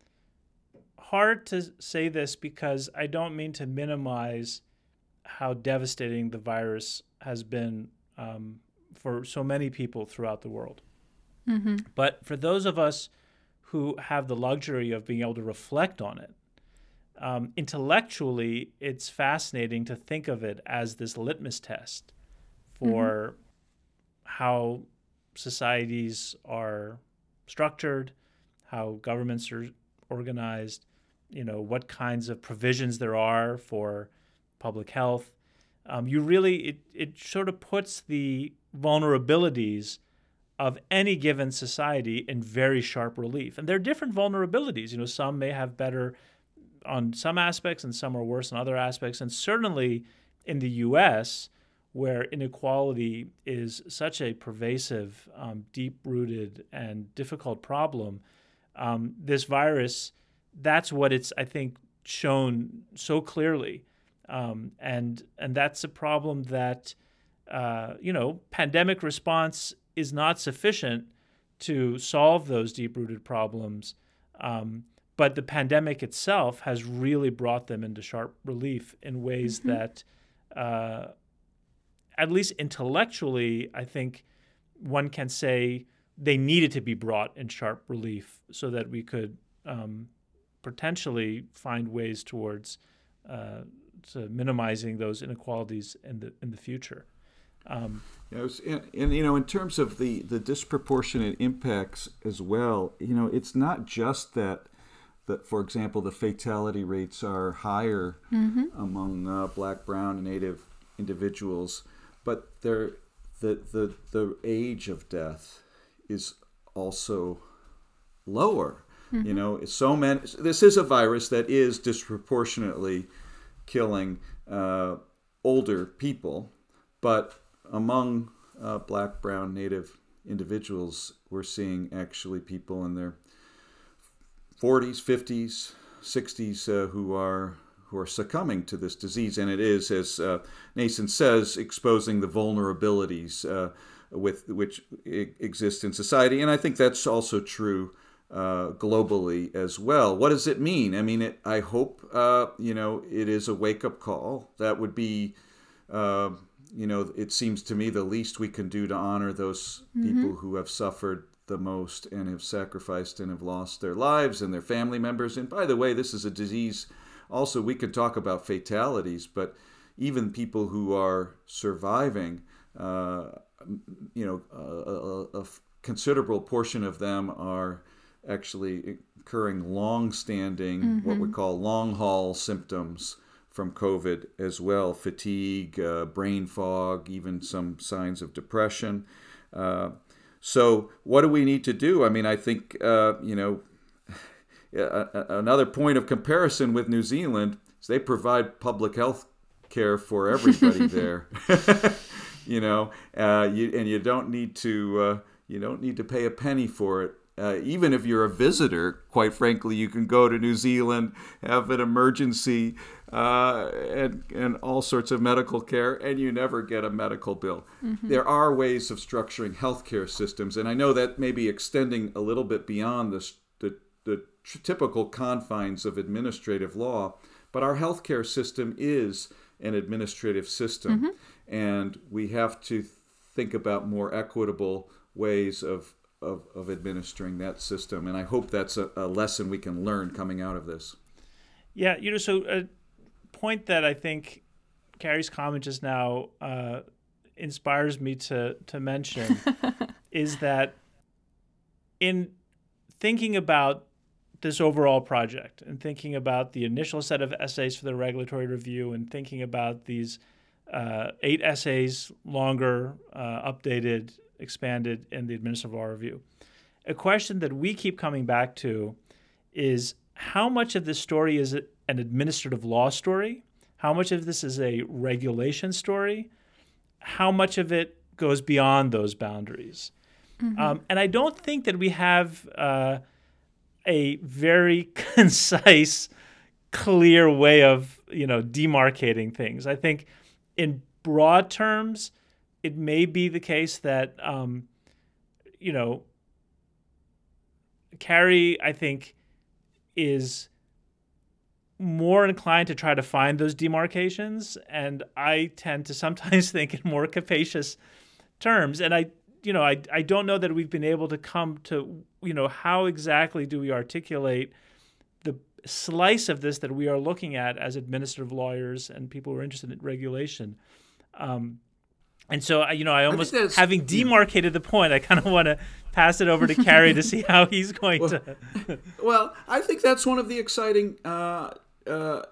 hard to say this because I don't mean to minimize how devastating the virus has been um, for so many people throughout the world. Mm-hmm. But for those of us who have the luxury of being able to reflect on it, um, intellectually, it's fascinating to think of it as this litmus test for mm-hmm. how societies are structured, how governments are organized, you know, what kinds of provisions there are for public health. Um, you really, it, it sort of puts the vulnerabilities of any given society in very sharp relief. And there are different vulnerabilities. You know, some may have better on some aspects and some are worse on other aspects. And certainly in the U S, where inequality is such a pervasive, um, deep-rooted, and difficult problem, um, this virus, that's what it's, I think, shown so clearly. Um, and and that's a problem that, uh, you know, pandemic response is not sufficient to solve those deep-rooted problems. Um, but the pandemic itself has really brought them into sharp relief in ways mm-hmm. that, uh, at least intellectually, I think one can say they needed to be brought in sharp relief so that we could um, potentially find ways towards uh, to minimizing those inequalities in the in the future. Um, you know, and, and you know, in terms of the, the disproportionate impacts as well, you know, it's not just that that, for example, the fatality rates are higher mm-hmm. among uh, Black, Brown, and Native individuals, but they're, the the the age of death is also lower. Mm-hmm. You know, so many. This is a virus that is disproportionately killing uh, older people, but among uh, Black, Brown, Native individuals, we're seeing actually people in their forties, fifties, sixties uh, who are who are succumbing to this disease, and it is, as uh, Nason says, exposing the vulnerabilities uh, with which exist in society, and I think that's also true Uh, globally as well. What does it mean? I mean, it, I hope, uh, you know, it is a wake-up call. That would be, uh, you know, it seems to me the least we can do to honor those mm-hmm. people who have suffered the most and have sacrificed and have lost their lives and their family members. And by the way, this is a disease. Also, we could talk about fatalities, but even people who are surviving, uh, you know, a, a, a considerable portion of them are actually incurring long-standing, mm-hmm. what we call long-haul symptoms from COVID as well, fatigue, uh, brain fog, even some signs of depression. Uh, so what do we need to do? I mean, I think, uh, you know, another point of comparison with New Zealand is they provide public health care for everybody there. You know, uh, you, and you don't need to uh, you don't need to pay a penny for it. Uh, even if you're a visitor, quite frankly, you can go to New Zealand, have an emergency, uh, and, and all sorts of medical care, and you never get a medical bill. Mm-hmm. There are ways of structuring healthcare systems, and I know that may be extending a little bit beyond the, the, the typical confines of administrative law, but our healthcare system is an administrative system, mm-hmm. and we have to think about more equitable ways of Of, of administering that system. And I hope that's a, a lesson we can learn coming out of this. Yeah, you know, so a point that I think Carrie's comment just now uh, inspires me to, to mention is that in thinking about this overall project and thinking about the initial set of essays for the regulatory review and thinking about these uh, eight essays, longer, uh, updated, expanded in the administrative law review. A question that we keep coming back to is how much of this story is an administrative law story? How much of this is a regulation story? How much of it goes beyond those boundaries? Mm-hmm. Um, and I don't think that we have uh, a very concise, clear way of, you know, demarcating things. I think in broad terms, it may be the case that, um, you know, Carrie, I think, is more inclined to try to find those demarcations, and I tend to sometimes think in more capacious terms. And I, you know, I I don't know that we've been able to come to, you know, how exactly do we articulate the slice of this that we are looking at as administrative lawyers and people who are interested in regulation. Um, and so, you know, I almost, I having demarcated the point, I kind of want to pass it over to Carrie to see how he's going well, to. Well, I think that's one of the exciting, uh, uh,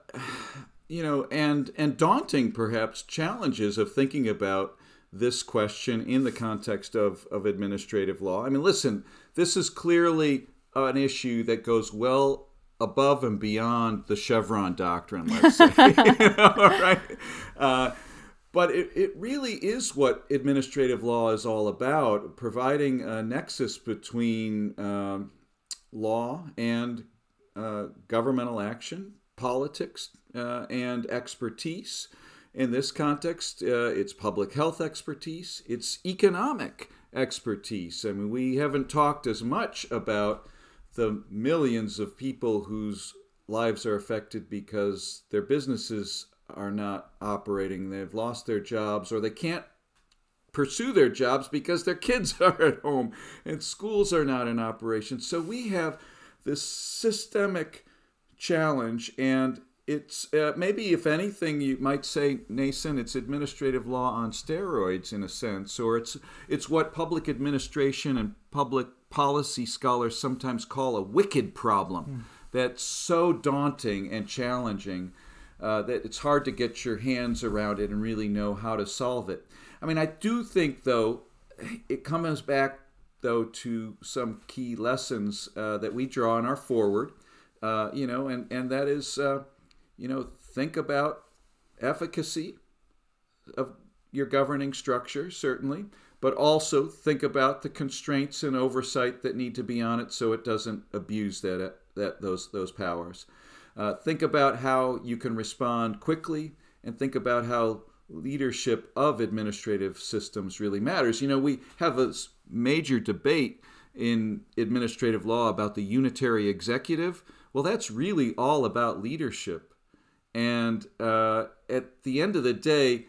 you know, and and daunting, perhaps, challenges of thinking about this question in the context of, of administrative law. I mean, listen, this is clearly an issue that goes well above and beyond the Chevron doctrine, let's say. You know, right? Uh, but it, it really is what administrative law is all about, providing a nexus between um, law and uh, governmental action, politics, uh, and expertise. In this context, uh, it's public health expertise, it's economic expertise. I mean, we haven't talked as much about the millions of people whose lives are affected because their businesses are not operating, they've lost their jobs, or they can't pursue their jobs because their kids are at home and schools are not in operation. So we have this systemic challenge, and it's uh, maybe, if anything, you might say, Nason, it's administrative law on steroids in a sense, or it's it's what public administration and public policy scholars sometimes call a wicked problem mm. that's so daunting and challenging uh, that it's hard to get your hands around it and really know how to solve it. I mean, I do think, though, it comes back, though, to some key lessons uh, that we draw in our forward, uh, you know, and, and that is, uh, you know, think about efficacy of your governing structure, certainly, but also think about the constraints and oversight that need to be on it so it doesn't abuse that that those those powers. Uh, think about how you can respond quickly, and think about how leadership of administrative systems really matters. You know, we have a major debate in administrative law about the unitary executive. Well, that's really all about leadership. And uh, at the end of the day,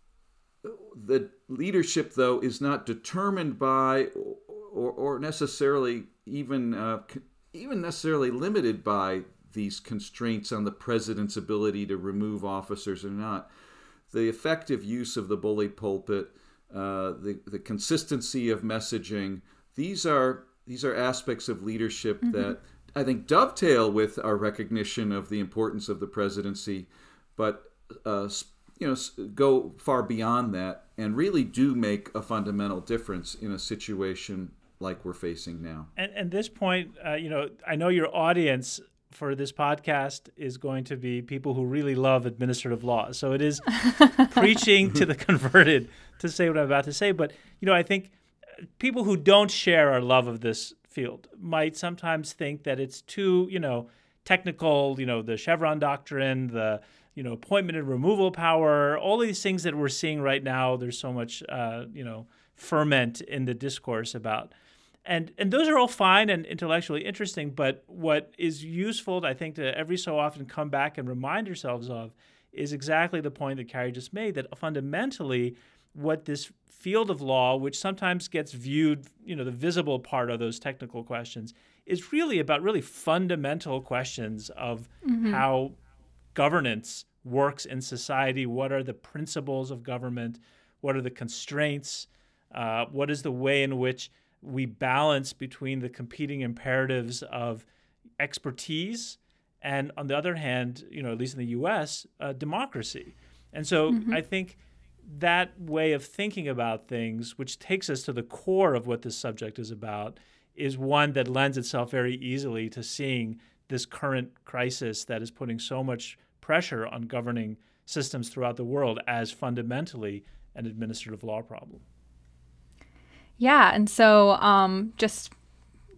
the leadership, though, is not determined by or, or necessarily even uh, even necessarily limited by these constraints on the president's ability to remove officers or not. The effective use of the bully pulpit, uh, the the consistency of messaging, these are these are aspects of leadership mm-hmm. that I think dovetail with our recognition of the importance of the presidency, but uh, you know, go far beyond that and really do make a fundamental difference in a situation like we're facing now. And at this point, uh, you know, I know your audience for this podcast is going to be people who really love administrative law. So it is preaching to the converted to say what I'm about to say. But, you know, I think people who don't share our love of this field might sometimes think that it's too, you know, technical, you know, the Chevron doctrine, the, you know, appointment and removal power, all of these things that we're seeing right now. There's so much, uh, you know, ferment in the discourse about. And and those are all fine and intellectually interesting, but what is useful, I think, to every so often come back and remind ourselves of is exactly the point that Carrie just made, that fundamentally what this field of law, which sometimes gets viewed, you know, the visible part of those technical questions, is really about really fundamental questions of mm-hmm. how governance works in society. What are the principles of government? What are the constraints? Uh, what is the way in which we balance between the competing imperatives of expertise and, on the other hand, you know, at least in the U S, uh, democracy. And so mm-hmm. I think that way of thinking about things, which takes us to the core of what this subject is about, is one that lends itself very easily to seeing this current crisis that is putting so much pressure on governing systems throughout the world as fundamentally an administrative law problem. Yeah, and so um, just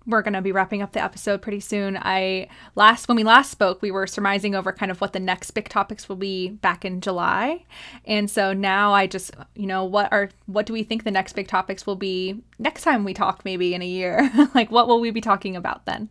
we're going to be wrapping up the episode pretty soon. I last when we last spoke, we were surmising over kind of what the next big topics will be back in July. And so now I just, you know, what are what do we think the next big topics will be next time we talk, maybe in a year? Like, what will we be talking about then?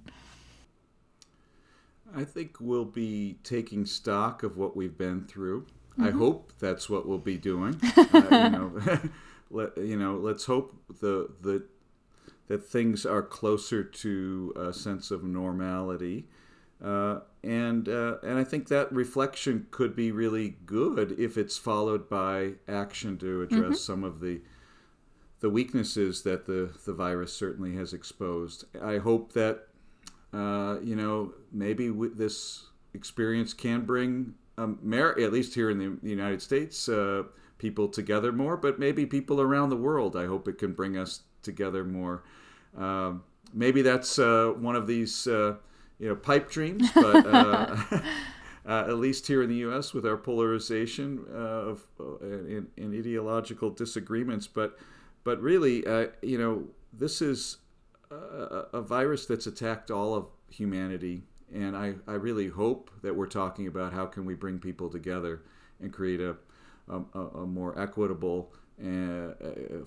I think we'll be taking stock of what we've been through. Mm-hmm. I hope that's what we'll be doing. uh, you know, let, you know, let's hope the the that things are closer to a sense of normality. Uh, and uh, and I think that reflection could be really good if it's followed by action to address mm-hmm. some of the the weaknesses that the, the virus certainly has exposed. I hope that, uh, you know, maybe w- this experience can bring, um, mer- at least here in the, the United States, uh, people together more, but maybe people around the world. I hope it can bring us together more. Uh, maybe that's uh, one of these, uh, you know, pipe dreams, but uh, uh, at least here in the U S with our polarization uh, of uh, in, in ideological disagreements. But but really, uh, you know, this is a, a virus that's attacked all of humanity, and I, I really hope that we're talking about how can we bring people together and create a a, a more equitable uh,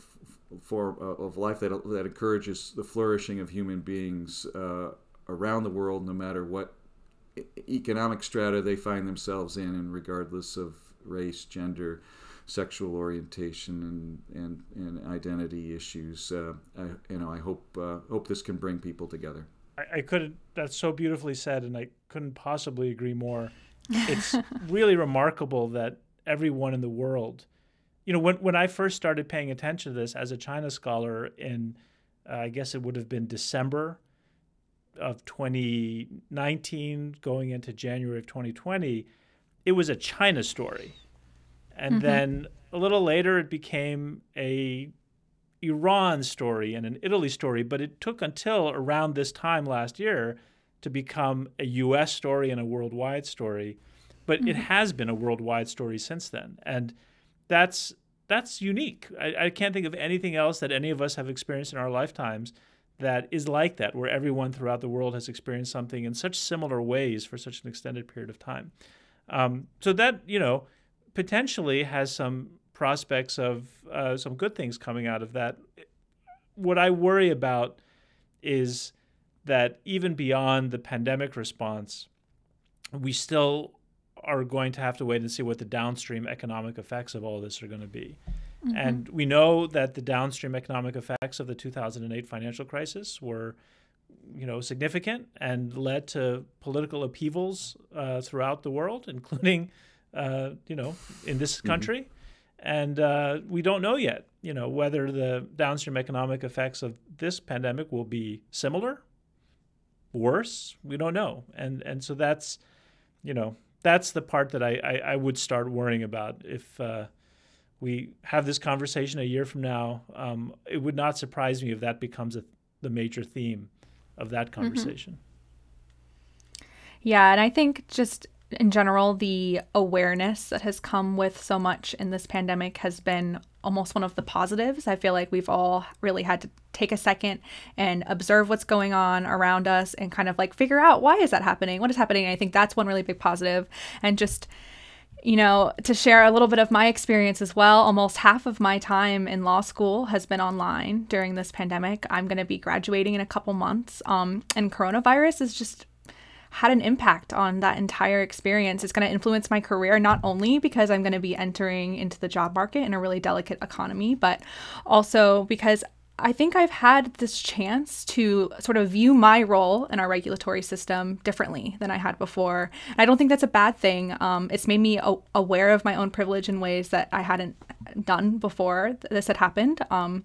form of life that that encourages the flourishing of human beings uh, around the world, no matter what economic strata they find themselves in, and regardless of race, gender, sexual orientation, and and, and identity issues. Uh, I, you know, I hope uh, hope this can bring people together. I, I couldn't. That's so beautifully said, and I couldn't possibly agree more. It's really remarkable that everyone in the world, you know, when when I first started paying attention to this as a China scholar in, uh, I guess it would have been December of twenty nineteen, going into January of twenty twenty, it was a China story. And mm-hmm. then a little later, it became a Iran story and an Italy story. But it took until around this time last year to become a U S story and a worldwide story. But mm-hmm. it has been a worldwide story since then. And that's that's unique. I, I can't think of anything else that any of us have experienced in our lifetimes that is like that, where everyone throughout the world has experienced something in such similar ways for such an extended period of time. Um, so that, you know, potentially has some prospects of uh, some good things coming out of that. What I worry about is that even beyond the pandemic response, we still are going to have to wait and see what the downstream economic effects of all this are going to be. Mm-hmm. And we know that the downstream economic effects of the two thousand eight financial crisis were, you know, significant and led to political upheavals uh, throughout the world, including, uh, you know, in this country. Mm-hmm. And uh, we don't know yet, you know, whether the downstream economic effects of this pandemic will be similar, worse. We don't know. And and so that's, you know, that's the part that I, I, I would start worrying about if uh, we have this conversation a year from now. Um, it would not surprise me if that becomes a, the major theme of that conversation. Mm-hmm. Yeah, and I think just in general, the awareness that has come with so much in this pandemic has been almost one of the positives. I feel like we've all really had to take a second and observe what's going on around us and kind of like figure out, why is that happening? What is happening? And I think that's one really big positive. And just, you know, to share a little bit of my experience as well, almost half of my time in law school has been online during this pandemic. I'm going to be graduating in a couple months. Um, and coronavirus is just had an impact on that entire experience. It's going to influence my career, not only because I'm going to be entering into the job market in a really delicate economy, but also because I think I've had this chance to sort of view my role in our regulatory system differently than I had before. I don't think that's a bad thing. Um, it's made me a- aware of my own privilege in ways that I hadn't done before this had happened. Um,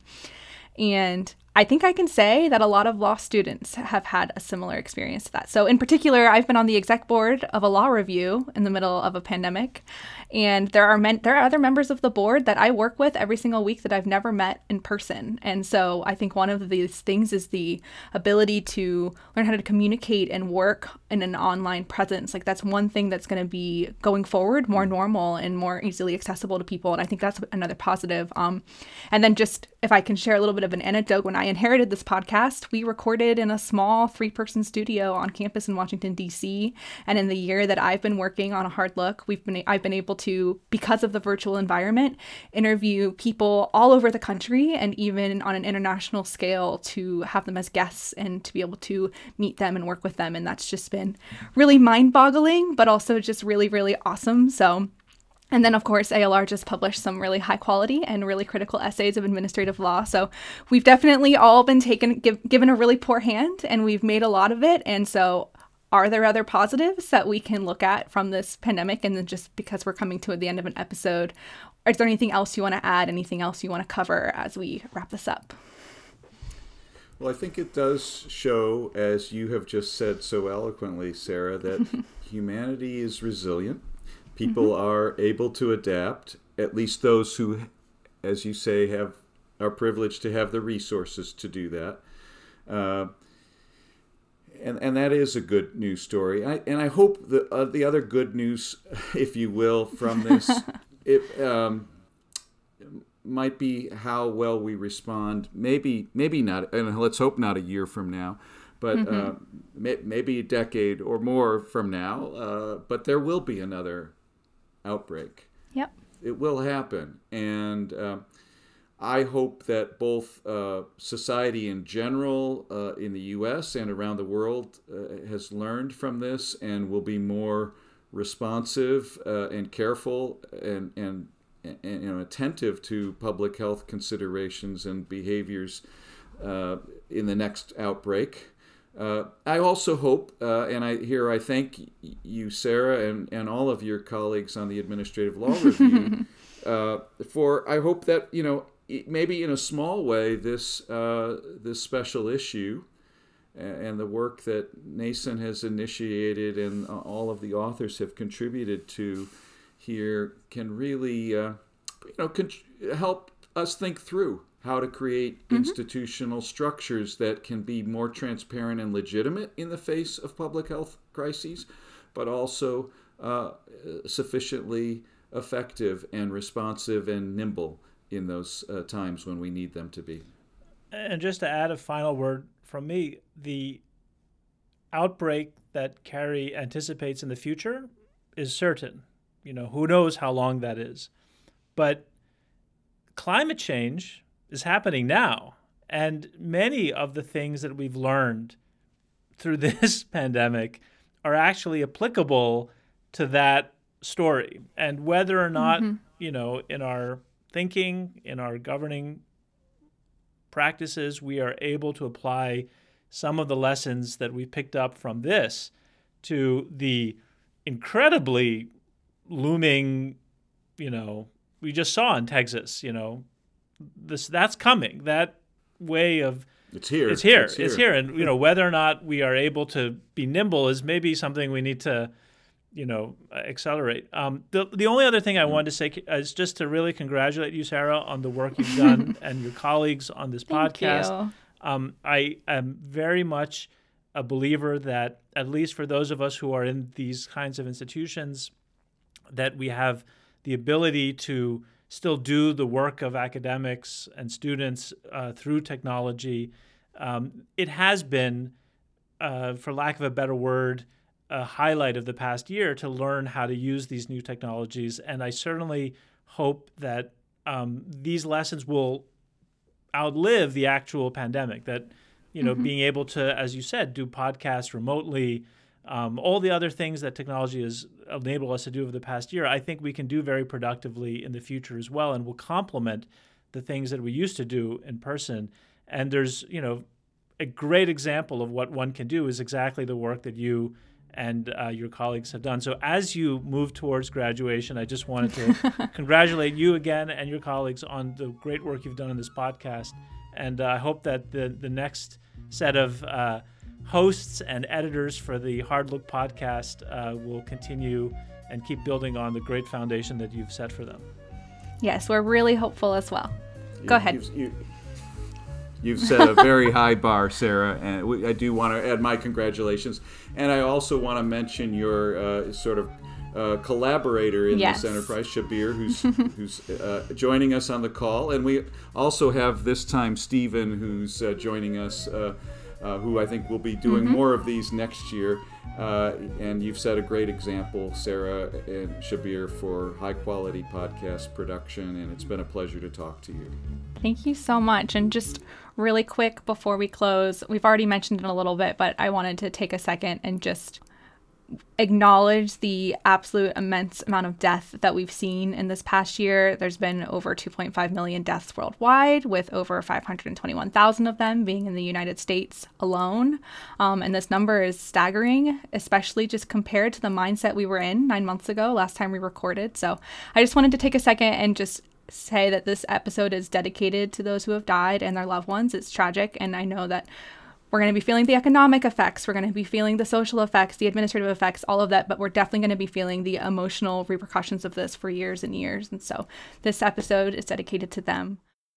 and I think I can say that a lot of law students have had a similar experience to that. So in particular, I've been on the exec board of a law review in the middle of a pandemic. And there are men- there are other members of the board that I work with every single week that I've never met in person. And so I think one of these things is the ability to learn how to communicate and work in an online presence. Like, that's one thing that's going to be going forward more normal and more easily accessible to people. And I think that's another positive. Um, and then just if I can share a little bit of an anecdote, when I inherited this podcast, we recorded in a small three-person studio on campus in Washington, D C. And in the year that I've been working on A Hard Look, we've been I've been able to, because of the virtual environment, interview people all over the country and even on an international scale to have them as guests and to be able to meet them and work with them. And that's just been really mind-boggling, but also just really, really awesome. So And then, of course, A L R just published some really high quality and really critical essays of administrative law. So we've definitely all been taken, give, given a really poor hand, and we've made a lot of it. And so are there other positives that we can look at from this pandemic? And then just because we're coming to the end of an episode, is there anything else you want to add? Anything else you want to cover as we wrap this up? Well, I think it does show, as you have just said so eloquently, Sarah, that humanity is resilient. People mm-hmm. are able to adapt, at least those who, as you say, have are privileged to have the resources to do that. Uh, and and that is a good news story. I, and I hope the uh, the other good news, if you will, from this, it um, might be how well we respond. Maybe maybe not, and let's hope not a year from now. But mm-hmm. uh, may, maybe a decade or more from now. Uh, but there will be another outbreak. Yep. It will happen. And uh, I hope that both uh, society in general uh, in the U S and around the world uh, has learned from this and will be more responsive uh, and careful and, and, and you know, attentive to public health considerations and behaviors uh, in the next outbreak. Uh, I also hope, uh, and I here I thank you, Sarah, and, and all of your colleagues on the Administrative Law Review, uh, for I hope that, you know, maybe in a small way, this uh, this special issue and the work that Nason has initiated and all of the authors have contributed to here can really, uh, you know, con- help us think through how to create mm-hmm. institutional structures that can be more transparent and legitimate in the face of public health crises, but also uh, sufficiently effective and responsive and nimble in those uh, times when we need them to be. And just to add a final word from me, the outbreak that Carrie anticipates in the future is certain. You know, who knows how long that is. But climate change is happening now. And many of the things that we've learned through this pandemic are actually applicable to that story. And whether or not, mm-hmm. you know, in our thinking, in our governing practices, we are able to apply some of the lessons that we picked up from this to the incredibly looming, you know, we just saw in Texas, you know, this that's coming. That way of it's here. It's here. It's here. It's here. And you know, whether or not we are able to be nimble is maybe something we need to, you know, accelerate. Um, the the only other thing I wanted to say is just to really congratulate you, Sarah, on the work you've done and your colleagues on this Thank podcast. You. Um, I am very much a believer that, at least for those of us who are in these kinds of institutions, that we have the ability to still do the work of academics and students uh, through technology. Um, it has been, uh, for lack of a better word, a highlight of the past year to learn how to use these new technologies. And I certainly hope that um, these lessons will outlive the actual pandemic, that, you know, mm-hmm. being able to, as you said, do podcasts remotely, Um, all the other things that technology has enabled us to do over the past year, I think we can do very productively in the future as well, and will complement the things that we used to do in person. And there's, you know, a great example of what one can do is exactly the work that you and uh, your colleagues have done. So as you move towards graduation, I just wanted to congratulate you again and your colleagues on the great work you've done in this podcast. And uh, I hope that the, the next set of uh, hosts and editors for the Hard Look podcast uh, will continue and keep building on the great foundation that you've set for them. Yes, we're really hopeful as well. Go you, ahead. You've, you, you've set a very high bar, Sarah, and we, I do want to add my congratulations. And I also want to mention your uh, sort of uh, collaborator in yes. this enterprise, Shabir, who's who's uh, joining us on the call, and we also have this time Stephen, who's uh, joining us, uh, uh, who I think will be doing mm-hmm. more of these next year. Uh, and you've set a great example, Sarah and Shabir, for high-quality podcast production, and it's been a pleasure to talk to you. Thank you so much. And just really quick before we close, we've already mentioned it a little bit, but I wanted to take a second and just acknowledge the absolute immense amount of death that we've seen in this past year. There's been over two point five million deaths worldwide, with over five hundred twenty-one thousand of them being in the United States alone. Um, and this number is staggering, especially just compared to the mindset we were in nine months ago, last time we recorded. So I just wanted to take a second and just say that this episode is dedicated to those who have died and their loved ones. It's tragic, and I know that we're going to be feeling the economic effects, we're going to be feeling the social effects, the administrative effects, all of that, but we're definitely going to be feeling the emotional repercussions of this for years and years. And so this episode is dedicated to them.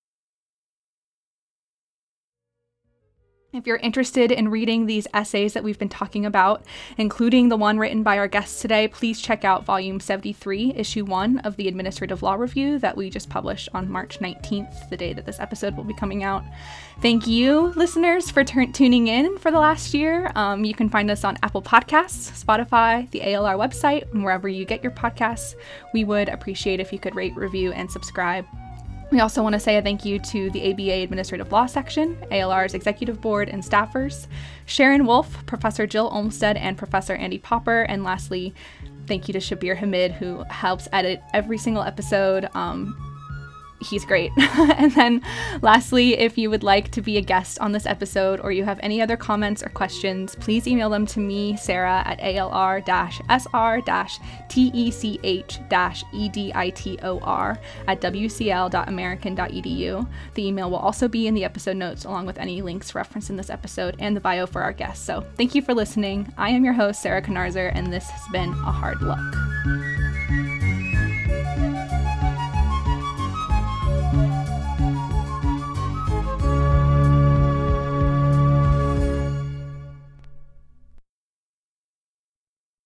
If you're interested in reading these essays that we've been talking about, including the one written by our guests today, please check out volume seventy-three, issue one of the Administrative Law Review that we just published on March nineteenth, the day that this episode will be coming out. Thank you, listeners, for t- tuning in for the last year. Um, you can find us on Apple Podcasts, Spotify, the A L R website, and wherever you get your podcasts. We would appreciate if you could rate, review, and subscribe. We also want to say a thank you to the A B A Administrative Law Section, A L R's Executive Board and staffers, Sharon Wolf, Professor Jill Olmstead, and Professor Andy Popper. And lastly, thank you to Shabir Hamid, who helps edit every single episode. Um, he's great. And then lastly, if you would like to be a guest on this episode or you have any other comments or questions, please email them to me, Sarah, at A L R S R T E C H E D I T O R at W C L dot american dot E D U. The email will also be in the episode notes along with any links referenced in this episode and the bio for our guests. So thank you for listening. I am your host, Sarah Knarzer, and this has been A Hard Look.